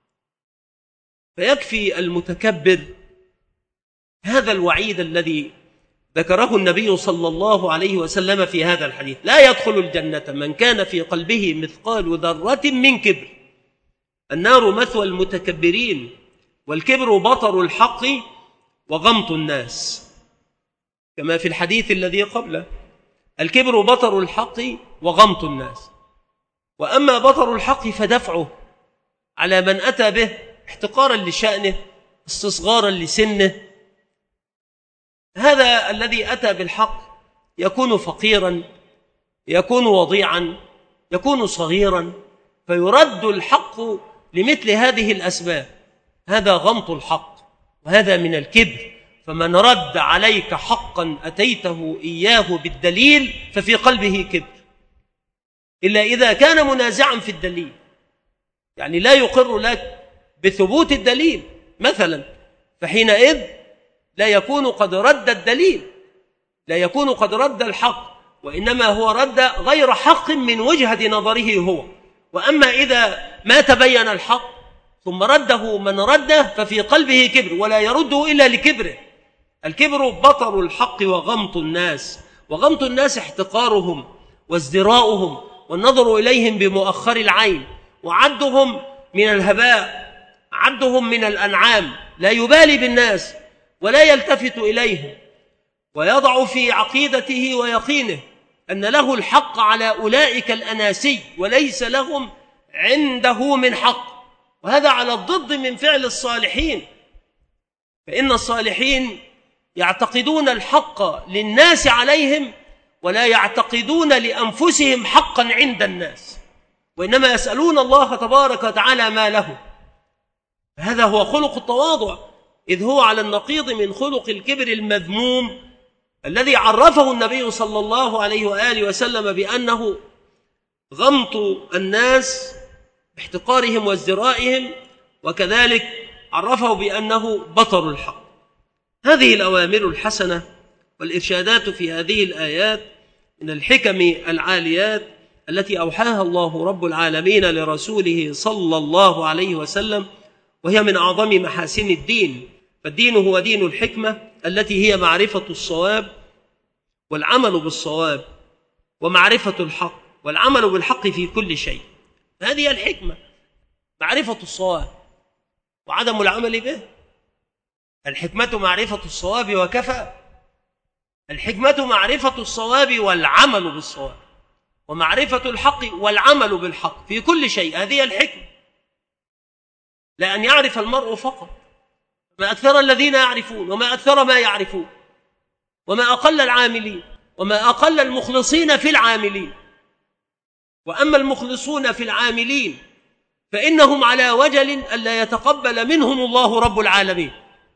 فيكفي المتكبر هذا الوعيد الذي ذكره النبي صلى الله عليه وسلم في هذا الحديث: لا يدخل الجنة من كان في قلبه مثقال ذرة من كبر. النار مثوى المتكبرين، والكبر بطر الحق وغمط الناس، كما في الحديث الذي قبله: الكبر بطر الحق وغمط الناس. وأما بطر الحق فدفعه على من أتى به احتقارا لشأنه، استصغارا لسنه. هذا الذي أتى بالحق يكون فقيرا، يكون وضيعا، يكون صغيرا، فيرد الحق لمثل هذه الأسباب. هذا غمط الحق، وهذا من الكبر. فمن رد عليك حقا أتيته إياه بالدليل ففي قلبه كبر، إلا إذا كان منازعا في الدليل، يعني لا يقر لك بثبوت الدليل مثلا، فحينئذ لا يكون قد رد الدليل، لا يكون قد رد الحق، وإنما هو رد غير حق من وجهة نظره هو. وأما إذا ما تبين الحق ثم رده من رده ففي قلبه كبر، ولا يرده إلا لكبره. الكبر بطر الحق وغمط الناس، وغمط الناس احتقارهم وازدراؤهم والنظر إليهم بمؤخر العين، وعدهم من الهباء، عدهم من الأنعام، لا يبالي بالناس ولا يلتفت إليهم، ويضع في عقيدته ويقينه أن له الحق على أولئك الأناسي وليس لهم عنده من حق. وهذا على الضد من فعل الصالحين، فإن الصالحين يعتقدون الحق للناس عليهم ولا يعتقدون لأنفسهم حقا عند الناس، وإنما يسألون الله تبارك وتعالى ما له. هذا هو خلق التواضع، إذ هو على النقيض من خلق الكبر المذموم الذي عرفه النبي صلى الله عليه وآله وسلم بأنه غمط الناس باحتقارهم وازدرائهم، وكذلك عرفه بأنه بطر الحق. هذه الأوامر الحسنة والإرشادات في هذه الآيات من الحكم العاليات التي أوحاها الله رب العالمين لرسوله صلى الله عليه وسلم، وهي من أعظم محاسن الدين. فالدين هو دين الحكمة التي هي معرفة الصواب والعمل بالصواب، ومعرفة الحق والعمل بالحق في كل شيء. هذه الحكمة، معرفة الصواب وعدم العمل به. الحكمة معرفة الصواب وكفى. الحكمة معرفة الصواب والعمل بالصواب، ومعرفة الحق والعمل بالحق في كل شيء. هذه الحكمة، لا أن يعرف المرء فقط. ما أكثر الذين يعرفون، وما أكثر ما يعرفون، وما أقل العاملين، وما أقل المخلصين في العاملين. وأما المخلصون في العاملين فإنهم على وجل ألا يتقبل منهم الله رب العالمين.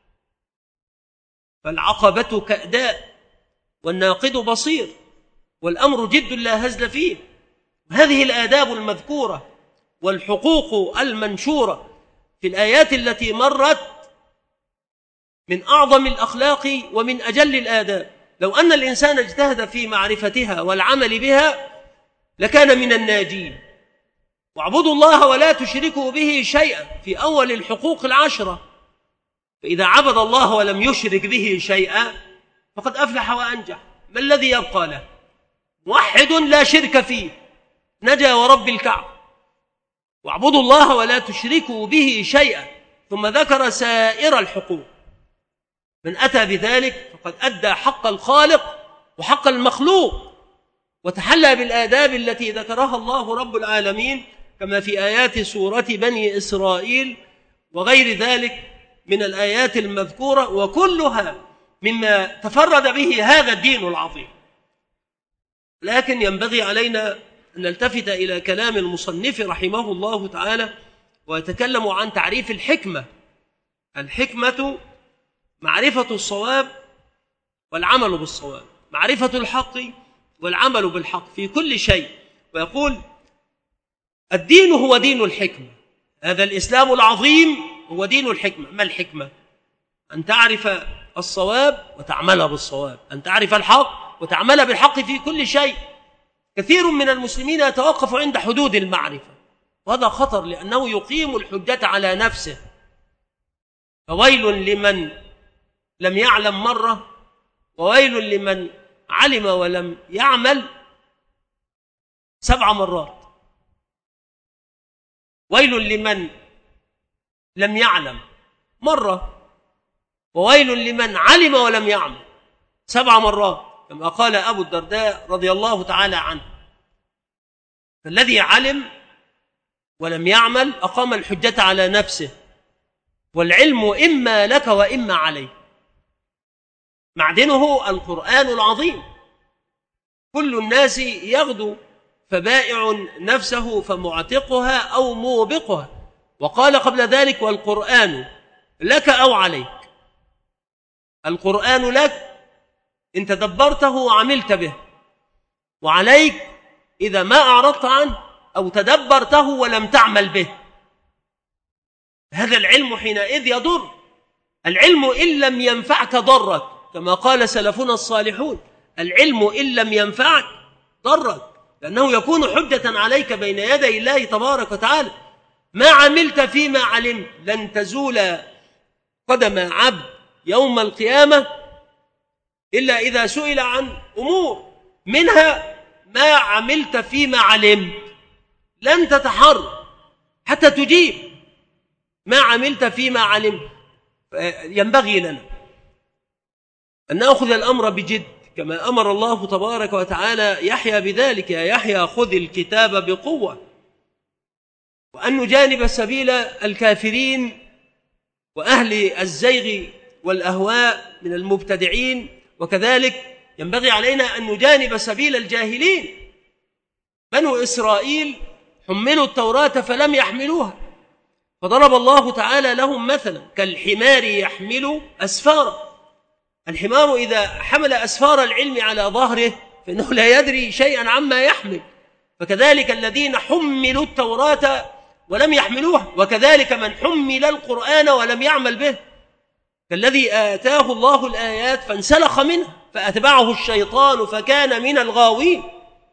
فالعقبة كأداء والناقد بصير، والأمر جد لا هزل فيه. هذه الآداب المذكورة والحقوق المنشورة في الآيات التي مرت من أعظم الأخلاق ومن أجل الآداب. لو أن الإنسان اجتهد في معرفتها والعمل بها لكان من الناجين. واعبدوا الله ولا تشركوا به شيئا في أول الحقوق العشرة، فإذا عبد الله ولم يشرك به شيئا فقد أفلح وأنجح. ما الذي يبقى له؟ موحد لا شرك فيه نجا ورب الكعب. واعبدوا الله ولا تشركوا به شيئا، ثم ذكر سائر الحقوق. من أتى بذلك فقد أدى حق الخالق وحق المخلوق، وتحلى بالآداب التي ذكرها الله رب العالمين كما في آيات سورة بني إسرائيل وغير ذلك من الآيات المذكورة، وكلها مما تفرد به هذا الدين العظيم. لكن ينبغي علينا أن نلتفت إلى كلام المصنف رحمه الله تعالى ويتكلم عن تعريف الحكمة. الحكمة معرفة الصواب والعمل بالصواب، معرفة الحق والعمل بالحق في كل شيء. ويقول الدين هو دين الحكمة، هذا الإسلام العظيم هو دين الحكمة. ما الحكمة؟ أن تعرف الصواب وتعمل بالصواب، أن تعرف الحق وتعمل بالحق في كل شيء. كثير من المسلمين يتوقف عند حدود المعرفة، وهذا خطر لأنه يقيم الحجة على نفسه. فويل لمن لم يعلم مرة، وويل لمن علم ولم يعمل سبع مرات. ويل لمن لم يعلم مرة، وويل لمن علم ولم يعمل سبع مرات، كما قال أبو الدرداء رضي الله تعالى عنه. فالذي علم ولم يعمل أقام الحجة على نفسه، والعلم إما لك وإما عليك. معدنه القرآن العظيم. كل الناس يغدو فبائع نفسه فمعتقها أو موبقها، وقال قبل ذلك والقرآن لك أو عليك. القرآن لك إن تدبرته وعملت به، وعليك إذا ما أعرضت عنه أو تدبرته ولم تعمل به. هذا العلم حينئذ يضر. العلم إن لم ينفعك ضرك، كما قال سلفنا الصالحون: العلم إن لم ينفعك ضرك، لأنه يكون حجة عليك بين يدي الله تبارك وتعالى. ما عملت فيما علمت لن تزول قدم عبد يوم القيامة إلا إذا سئل عن أمور، منها ما عملت فيما علمت. لن تتحر حتى تجيب ما عملت فيما علمت. ينبغي لنا أن نأخذ الأمر بجد، كما أمر الله تبارك وتعالى يحيى بذلك: يا يحيى خذ الكتاب بقوة، وأن نجانب سبيل الكافرين وأهل الزيغ والأهواء من المبتدعين. وكذلك ينبغي علينا أن نجانب سبيل الجاهلين. بنو إسرائيل حملوا التوراة فلم يحملوها، فضرب الله تعالى لهم مثلا: كالحمار يحمل أسفارا. الحمار إذا حمل أسفار العلم على ظهره فإنه لا يدري شيئا عما يحمل. فكذلك الذين حملوا التوراة ولم يحملوها، وكذلك من حمل القرآن ولم يعمل به، كالذي آتاه الله الآيات فانسلخ منها فأتبعه الشيطان فكان من الغاوين.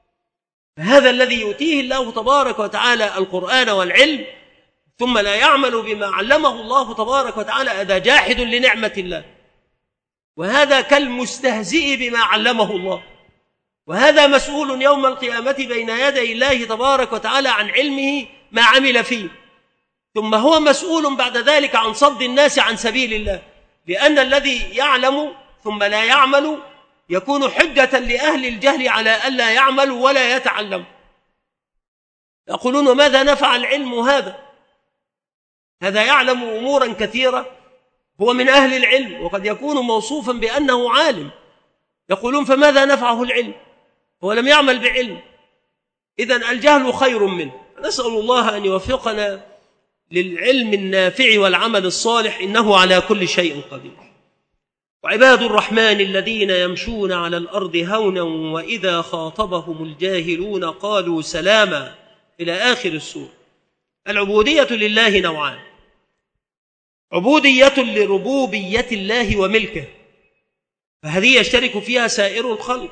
هذا الذي يؤتيه الله تبارك وتعالى القرآن والعلم ثم لا يعمل بما علمه الله تبارك وتعالى، هذا جاحد لنعمة الله، وهذا كالمستهزئ بما علمه الله، وهذا مسؤول يوم القيامة بين يدي الله تبارك وتعالى عن علمه ما عمل فيه، ثم هو مسؤول بعد ذلك عن صد الناس عن سبيل الله، لأن الذي يعلم ثم لا يعمل يكون حجة لأهل الجهل على ألا يعملوا ولا يتعلموا. يقولون: ماذا نفع العلم هذا؟ هذا يعلم أمورا كثيرة، هو من أهل العلم وقد يكون موصوفا بأنه عالم. يقولون: فماذا نفعه العلم؟ هو لم يعمل بعلم. إذن الجهل خير منه. نسأل الله أن يوفقنا للعلم النافع والعمل الصالح، إنه على كل شيء قدير. وعباد الرحمن الذين يمشون على الأرض هونا وإذا خاطبهم الجاهلون قالوا سلاما، إلى آخر السورة. العبودية لله نوعان: عبودية لربوبية الله وملكه، فهذه يشترك فيها سائر الخلق،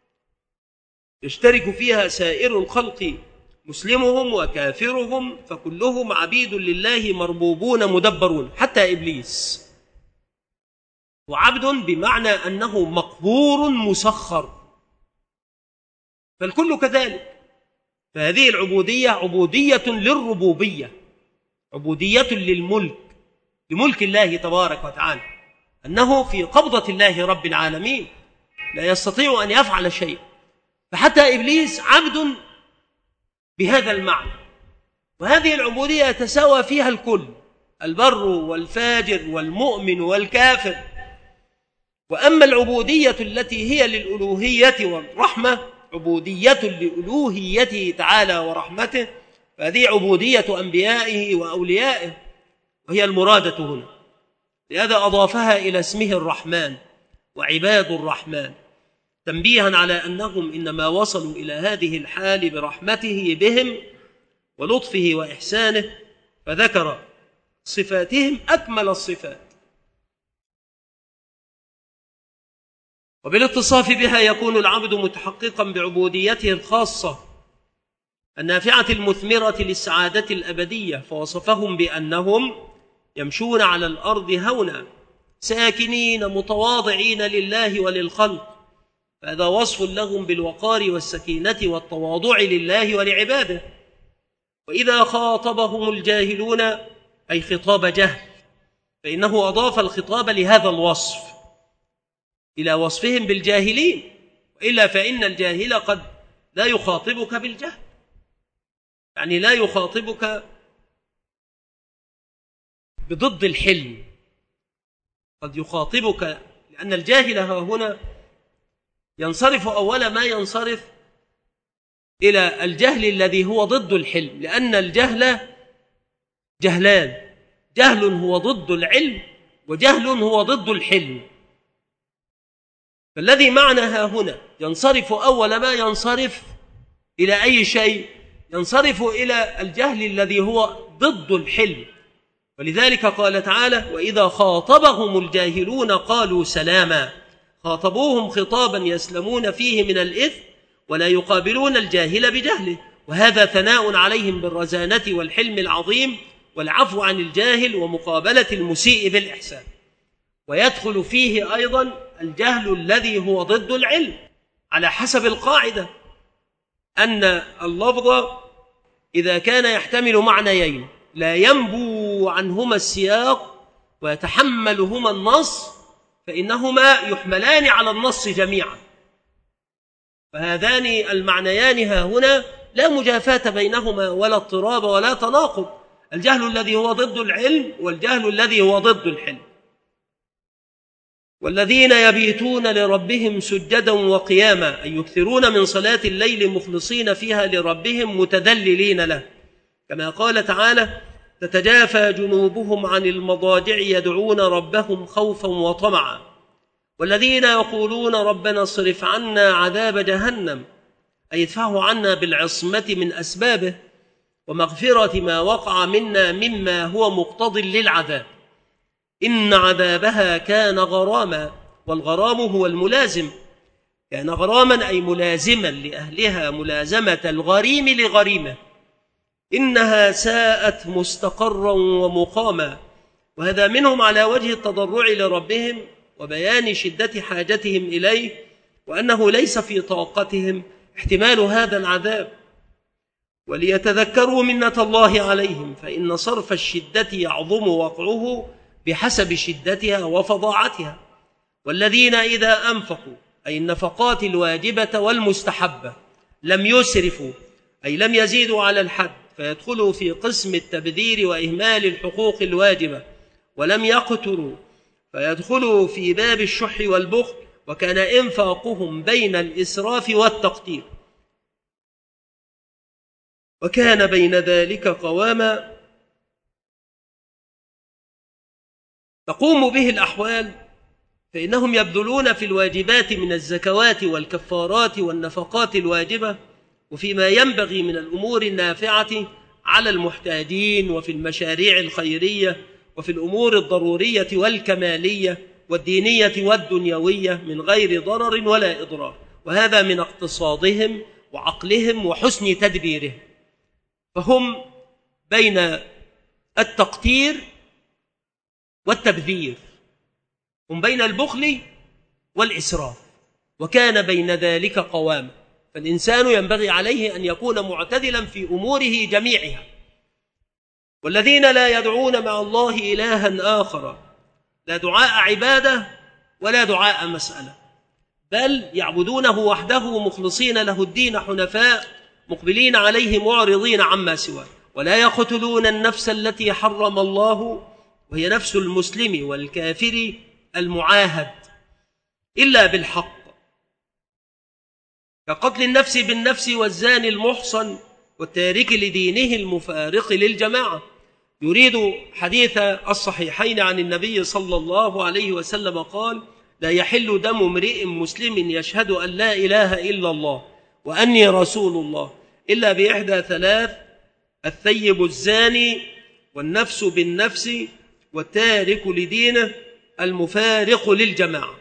يشترك فيها سائر الخلق مسلمهم وكافرهم، فكلهم عبيد لله مربوبون مدبرون، حتى إبليس وعبد بمعنى أنه مقهور مسخر، فالكل كذلك. فهذه العبودية عبودية للربوبية، عبودية للملك، لملك الله تبارك وتعالى، أنه في قبضة الله رب العالمين لا يستطيع أن يفعل شيء. فحتى إبليس عبد بهذا المعنى، وهذه العبودية يتساوى فيها الكل، البر والفاجر والمؤمن والكافر. وأما العبودية التي هي للألوهية والرحمة، عبودية لألوهيته تعالى ورحمته، فهذه عبودية أنبيائه وأوليائه، وهي المرادة هنا، لهذا أضافها إلى اسمه الرحمن وعباد الرحمن، تنبيها على أنهم إنما وصلوا إلى هذه الحال برحمته بهم ولطفه وإحسانه، فذكر صفاتهم أكمل الصفات. وبالاتصاف بها يكون العبد متحققا بعبوديته الخاصة النافعة المثمرة للسعادة الأبدية، فوصفهم بأنهم يمشون على الأرض هونا ساكنين متواضعين لله وللخلق، فهذا وصف لهم بالوقار والسكينة والتواضع لله ولعباده. وإذا خاطبهم الجاهلون أي خطاب جهل، فإنه أضاف الخطاب لهذا الوصف إلى وصفهم بالجاهلين، وإلا فإن الجاهل قد لا يخاطبك بالجهل، يعني لا يخاطبك بضد الحلم، قد يخاطبك، لأن الجاهل هنا ينصرف أول ما ينصرف إلى الجهل الذي هو ضد الحلم، لأن الجهل جهلان: جهل هو ضد العلم، وجهل هو ضد الحلم. فالذي معنا ها هنا ينصرف أول ما ينصرف إلى أي شيء؟ ينصرف إلى الجهل الذي هو ضد الحلم. ولذلك قال تعالى: وإذا خاطبهم الجاهلون قالوا سلاما. خاطبوهم خطابا يسلمون فيه من الإثم ولا يقابلون الجاهل بجهله، وهذا ثناء عليهم بالرزانة والحلم العظيم والعفو عن الجاهل ومقابلة المسيء بالإحسان. ويدخل فيه أيضا الجهل الذي هو ضد العلم على حسب القاعدة أن اللفظ إذا كان يحتمل معنيين لا ينبو عنهما السياق ويتحملهما النص فإنهما يحملان على النص جميعا. فهذان المعنيان ها هنا لا مجافاة بينهما ولا اضطراب ولا تناقض، الجهل الذي هو ضد العلم والجهل الذي هو ضد الحلم. والذين يبيتون لربهم سجدا وقياما، أي يكثرون من صلاة الليل مخلصين فيها لربهم متذللين له، كما قال تعالى: تتجافى جنوبهم عن المضاجع يدعون ربهم خوفا وطمعا. والذين يقولون ربنا اصرف عنا عذاب جهنم، أي ادفعه عنا بالعصمة من أسبابه ومغفرة ما وقع منا مما هو مقتض للعذاب، إن عذابها كان غراما. والغرام هو الملازم، كان غراما أي ملازما لأهلها ملازمة الغريم لغريمه. إنها ساءت مستقرا ومقاما. وهذا منهم على وجه التضرع لربهم وبيان شدة حاجتهم إليه، وأنه ليس في طاقتهم احتمال هذا العذاب. وليتذكروا منة الله عليهم، فإن صرف الشدة يعظم وقعه بحسب شدتها وفظاعتها. والذين إذا أنفقوا، أي النفقات الواجبة والمستحبة، لم يسرفوا، أي لم يزيدوا على الحد، فيدخلوا في قسم التبذير وإهمال الحقوق الواجبة. ولم يقتروا، فيدخلوا في باب الشح والبخل، وكان إنفاقهم بين الإسراف والتقتير، وكان بين ذلك قواما. تقوم به الأحوال، فإنهم يبذلون في الواجبات من الزكوات والكفارات والنفقات الواجبة، وفيما ينبغي من الأمور النافعة على المحتاجين، وفي المشاريع الخيرية، وفي الأمور الضرورية والكمالية والدينية والدنيوية من غير ضرر ولا إضرار، وهذا من اقتصادهم وعقلهم وحسن تدبيرهم. فهم بين التقتير والتبذير، هم بين البخل والإسراف، وكان بين ذلك قواما. فالإنسان ينبغي عليه أن يكون معتدلا في أموره جميعها. والذين لا يدعون مع الله إلها آخر، لا دعاء عبادة ولا دعاء مسألة، بل يعبدونه وحده مخلصين له الدين حنفاء مقبلين عليه معرضين عما سواه. ولا يقتلون النفس التي حرم الله، وهي نفس المسلم والكافر المعاهد، إلا بالحق، كقتل النفس بالنفس والزاني المحصن والتارك لدينه المفارق للجماعة. يريد حديث الصحيحين عن النبي صلى الله عليه وسلم قال: لا يحل دم امرئ مسلم يشهد أن لا إله إلا الله وأني رسول الله إلا بإحدى ثلاث: الثيب الزاني، والنفس بالنفس، والتارك لدينه المفارق للجماعة.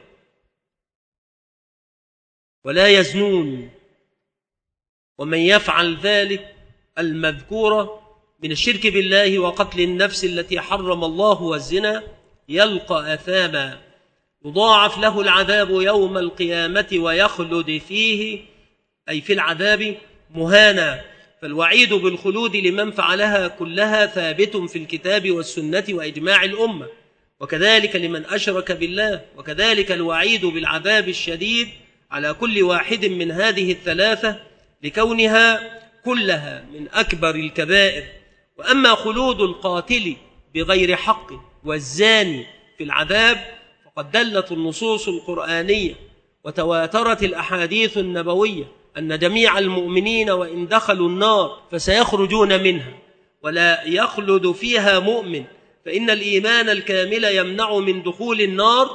ولا يزنون، ومن يفعل ذلك المذكور من الشرك بالله وقتل النفس التي حرم الله والزنا يلقى أثاما، يضاعف له العذاب يوم القيامة ويخلد فيه، أي في العذاب، مهانا. فالوعيد بالخلود لمن فعلها كلها ثابت في الكتاب والسنة وإجماع الأمة، وكذلك لمن أشرك بالله، وكذلك الوعيد بالعذاب الشديد على كل واحد من هذه الثلاثة لكونها كلها من أكبر الكبائر. وأما خلود القاتل بغير حق والزاني في العذاب فقد دلت النصوص القرآنية وتواترت الأحاديث النبوية أن جميع المؤمنين وإن دخلوا النار فسيخرجون منها، ولا يخلد فيها مؤمن، فإن الإيمان الكامل يمنع من دخول النار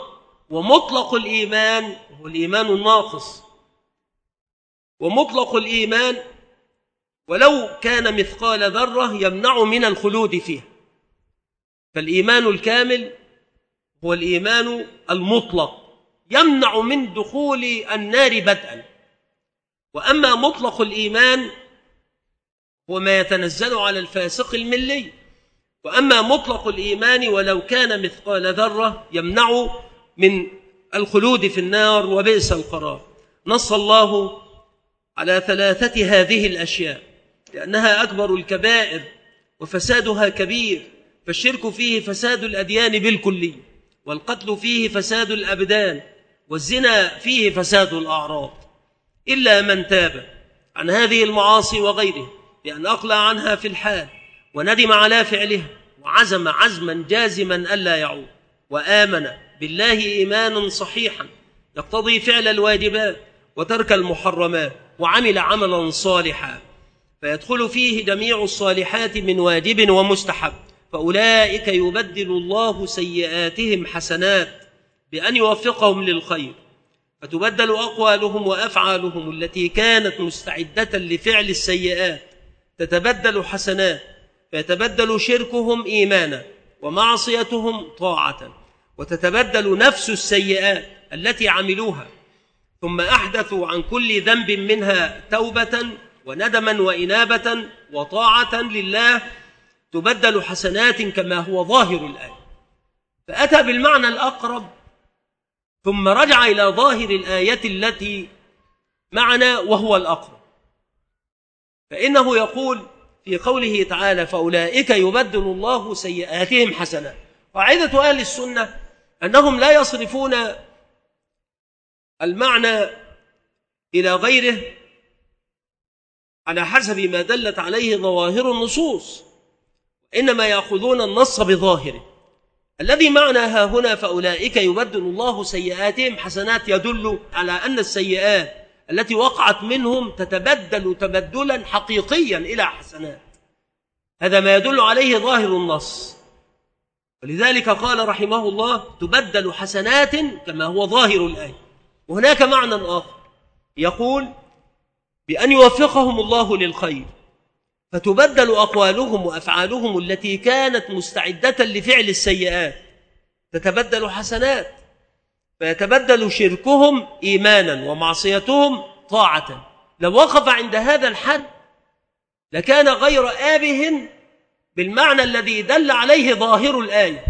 ومطلق الإيمان هو الإيمان الناقص، ومطلق الإيمان ولو كان مثقال ذرة يمنع من الخلود فيها. فالإيمان الكامل هو الإيمان المطلق يمنع من دخول النار بدءا. وأما مطلق الإيمان هو ما يتنزل على الفاسق الملي. وأما مطلق الإيمان ولو كان مثقال ذرة يمنع من الخلود في النار وبئس القرار. نص الله على ثلاثة هذه الأشياء لأنها أكبر الكبائر وفسادها كبير، فالشرك فيه فساد الأديان بالكلي، والقتل فيه فساد الأبدان، والزنا فيه فساد الأعراض، إلا من تاب عن هذه المعاصي وغيره بأن أقلع عنها في الحال وندم على فعلها وعزم عزما جازما ألا يعود وآمن بالله إيمانا صحيحا يقتضي فعل الواجبات وترك المحرمات وعمل عملا صالحا فيدخل فيه جميع الصالحات من واجب ومستحب، فأولئك يبدل الله سيئاتهم حسنات بأن يوفقهم للخير، فتبدل أقوالهم وأفعالهم التي كانت مستعدة لفعل السيئات تتبدل حسنات، فيتبدل شركهم إيمانا ومعصيتهم طاعة، وتتبدل نفس السيئات التي عملوها ثم أحدثوا عن كل ذنب منها توبة وندما وإنابة وطاعة لله تبدل حسنات كما هو ظاهر الآية. فأتى بالمعنى الأقرب ثم رجع إلى ظاهر الآية التي معنا وهو الأقرب، فإنه يقول في قوله تعالى فأولئك يبدل الله سيئاتهم حسنات. قاعدة أهل السنة أنهم لا يصرفون المعنى إلى غيره على حسب ما دلت عليه ظواهر النصوص، إنما يأخذون النص بظاهره. الذي معناها هنا فأولئك يبدل الله سيئاتهم حسنات يدل على أن السيئات التي وقعت منهم تتبدل تبدلا حقيقيا إلى حسنات، هذا ما يدل عليه ظاهر النص. ولذلك قال رحمه الله تبدل حسنات كما هو ظاهر الآية. وهناك معنى آخر يقول بأن يوفقهم الله للخير، فتبدل أقوالهم وأفعالهم التي كانت مستعدة لفعل السيئات تتبدل حسنات، فيتبدل شركهم إيمانا ومعصيتهم طاعة. لو وقف عند هذا الحد لكان غير آبه بالمعنى الذي دل عليه ظاهر الآية،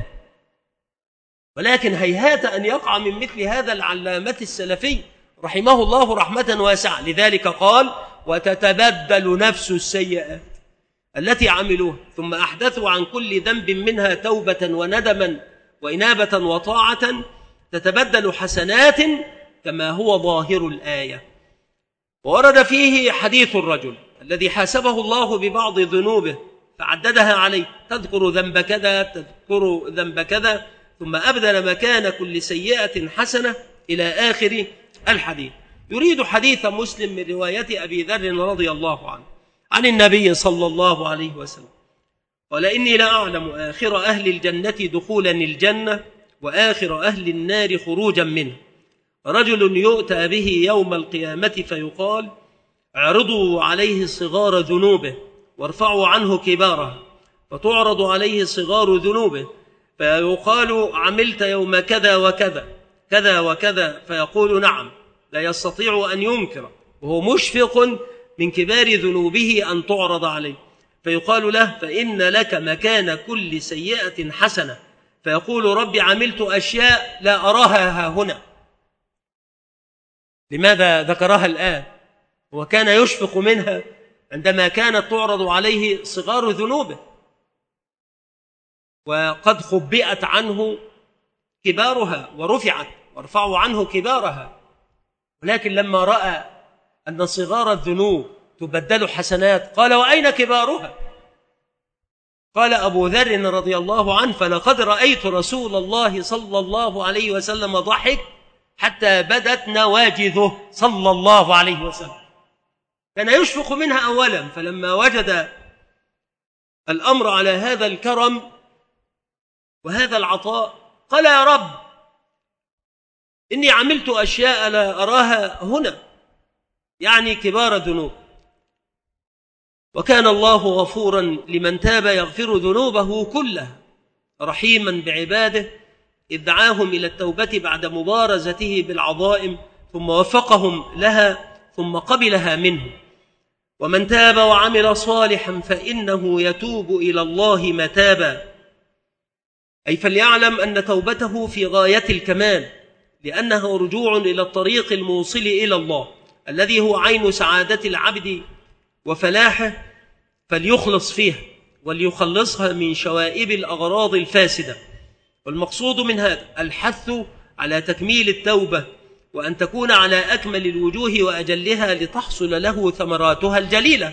ولكن هيهات أن يقع من مثل هذا العلامة السلفي رحمه الله رحمة واسعة. لذلك قال وتتبدل نفس السيئات التي عملوها ثم أحدثوا عن كل ذنب منها توبة وندما وإنابة وطاعة تتبدل حسنات كما هو ظاهر الآية. وورد فيه حديث الرجل الذي حاسبه الله ببعض ذنوبه فعددها عليه، تذكر ذنب كذا تذكر ذنب كذا ثم أبدل مكان كل سيئة حسنة إلى آخر الحديث. يريد حديث مسلم من رواية أبي ذر رضي الله عنه عن النبي صلى الله عليه وسلم قال إني لا أعلم آخر أهل الجنة دخولا الجنة وآخر أهل النار خروجا منه، رجل يؤتى به يوم القيامة فيقال اعرضوا عليه صغار ذنوبه وارفعوا عنه كبارها، فتعرض عليه صغار ذنوبه فيقال عملت يوم كذا وكذا كذا وكذا، فيقول نعم، لا يستطيع أن ينكر وهو مشفق من كبار ذنوبه أن تعرض عليه، فيقال له فإن لك مكان كل سيئة حسنة، فيقول ربي عملت أشياء لا أراها ها هنا. لماذا ذكرها الآن؟ وكان يشفق منها عندما كانت تعرض عليه صغار ذنوبه وقد خبئت عنه كبارها ورفعت وارفعوا عنه كبارها، ولكن لما رأى أن صغار الذنوب تبدل حسنات قال وأين كبارها؟ قال أبو ذر رضي الله عنه فلقد رأيت رسول الله صلى الله عليه وسلم ضحك حتى بدت نواجذه صلى الله عليه وسلم. كان يشفق منها أولا، فلما وجد الأمر على هذا الكرم وهذا العطاء قال يا رب إني عملت أشياء لا أراها هنا، يعني كبار ذنوب. وكان الله غفورا لمن تاب يغفر ذنوبه كلها، رحيما بعباده إذ دعاهم إلى التوبة بعد مبارزته بالعظائم، ثم وفقهم لها ثم قبلها منه. ومن تاب وعمل صالحا فإنه يتوب إلى الله متابا، أي فليعلم أن توبته في غاية الكمال، لأنه رجوع إلى الطريق الموصل إلى الله الذي هو عين سعادة العبد وفلاحه، فليخلص فيها وليخلصها من شوائب الأغراض الفاسدة. والمقصود من هذا الحث على تكميل التوبة، وأن تكون على أكمل الوجوه وأجلها لتحصل له ثمراتها الجليلة.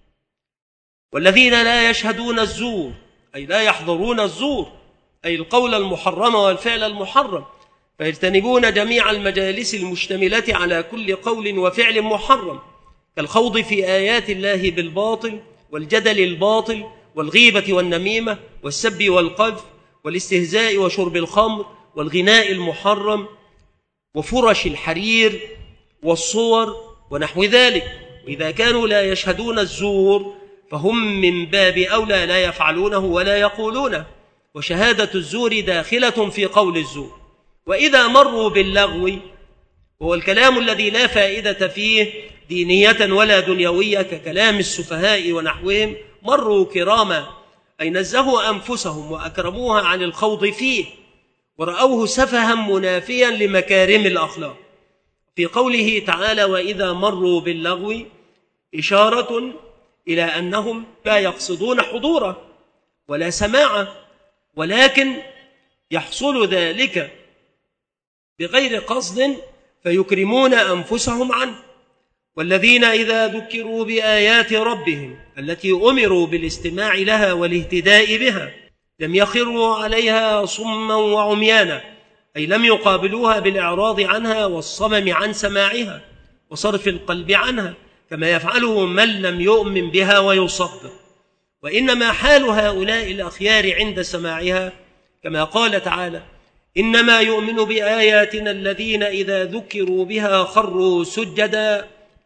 والذين لا يشهدون الزور، أي لا يحضرون الزور، أي القول المحرم والفعل المحرم، فيجتنبون جميع المجالس المشتملة على كل قول وفعل محرم، كالخوض في آيات الله بالباطل والجدل الباطل والغيبة والنميمة والسب والقذف والاستهزاء وشرب الخمر والغناء المحرم وفرش الحرير والصور ونحو ذلك. وإذا كانوا لا يشهدون الزور فهم من باب أولى لا يفعلونه ولا يقولونه، وشهادة الزور داخلة في قول الزور. وإذا مروا باللغو، وهو الكلام الذي لا فائدة فيه دينية ولا دنيوية ككلام السفهاء ونحوهم، مروا كراما، أي نزهوا أنفسهم وأكرموها عن الخوض فيه، ورأوه سفها منافيا لمكارم الأخلاق. في قوله تعالى وإذا مروا باللغو إشارة إلى أنهم لا يقصدون حضوره ولا سماعه، ولكن يحصل ذلك بغير قصد فيكرمون أنفسهم عنه. والذين إذا ذكروا بآيات ربهم التي أمروا بالاستماع لها والاهتداء بها لم يخروا عليها صما وعميانا، أي لم يقابلوها بالإعراض عنها والصمم عن سماعها وصرف القلب عنها، كما يفعله من لم يؤمن بها ويصدق. وإنما حال هؤلاء الأخيار عند سماعها كما قال تعالى إنما يؤمن بآياتنا الذين إذا ذكروا بها خروا سجدا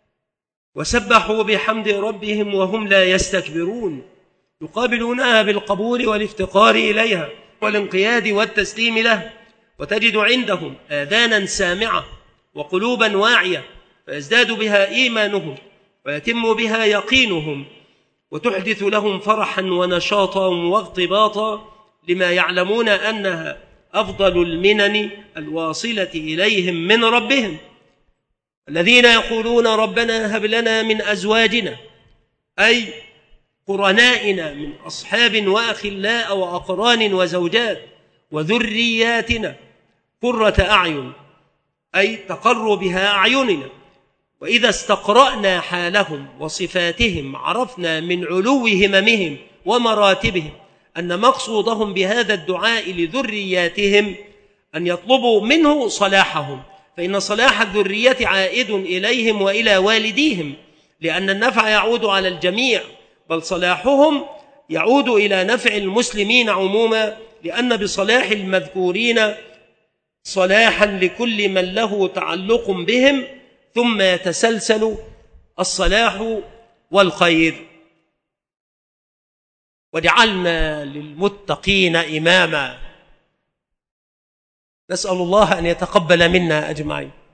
وسبحوا بحمد ربهم وهم لا يستكبرون، يقابلونها بالقبول والافتقار إليها والانقياد والتسليم له. وتجد عندهم آذانا سامعة وقلوبا واعية، فيزداد بها إيمانهم ويتم بها يقينهم، وتحدث لهم فرحا ونشاطا واغتباطا لما يعلمون أنها أفضل المنن الواصلة إليهم من ربهم. الذين يقولون ربنا هب لنا من أزواجنا، أي قرنائنا من أصحاب وأخلاء وأقران وزوجات، وذرياتنا قرة أعين، أي تقر بها أعيننا. وإذا استقرأنا حالهم وصفاتهم عرفنا من علو هممهم ومراتبهم أن مقصودهم بهذا الدعاء لذرياتهم أن يطلبوا منه صلاحهم، فإن صلاح الذرية عائد إليهم وإلى والديهم، لأن النفع يعود على الجميع، بل صلاحهم يعود إلى نفع المسلمين عموما، لأن بصلاح المذكورين صلاحا لكل من له تعلق بهم، ثم يتسلسل الصلاح والخير. وجعلنا للمتقين إماما. نسأل الله أن يتقبل منا أجمعين.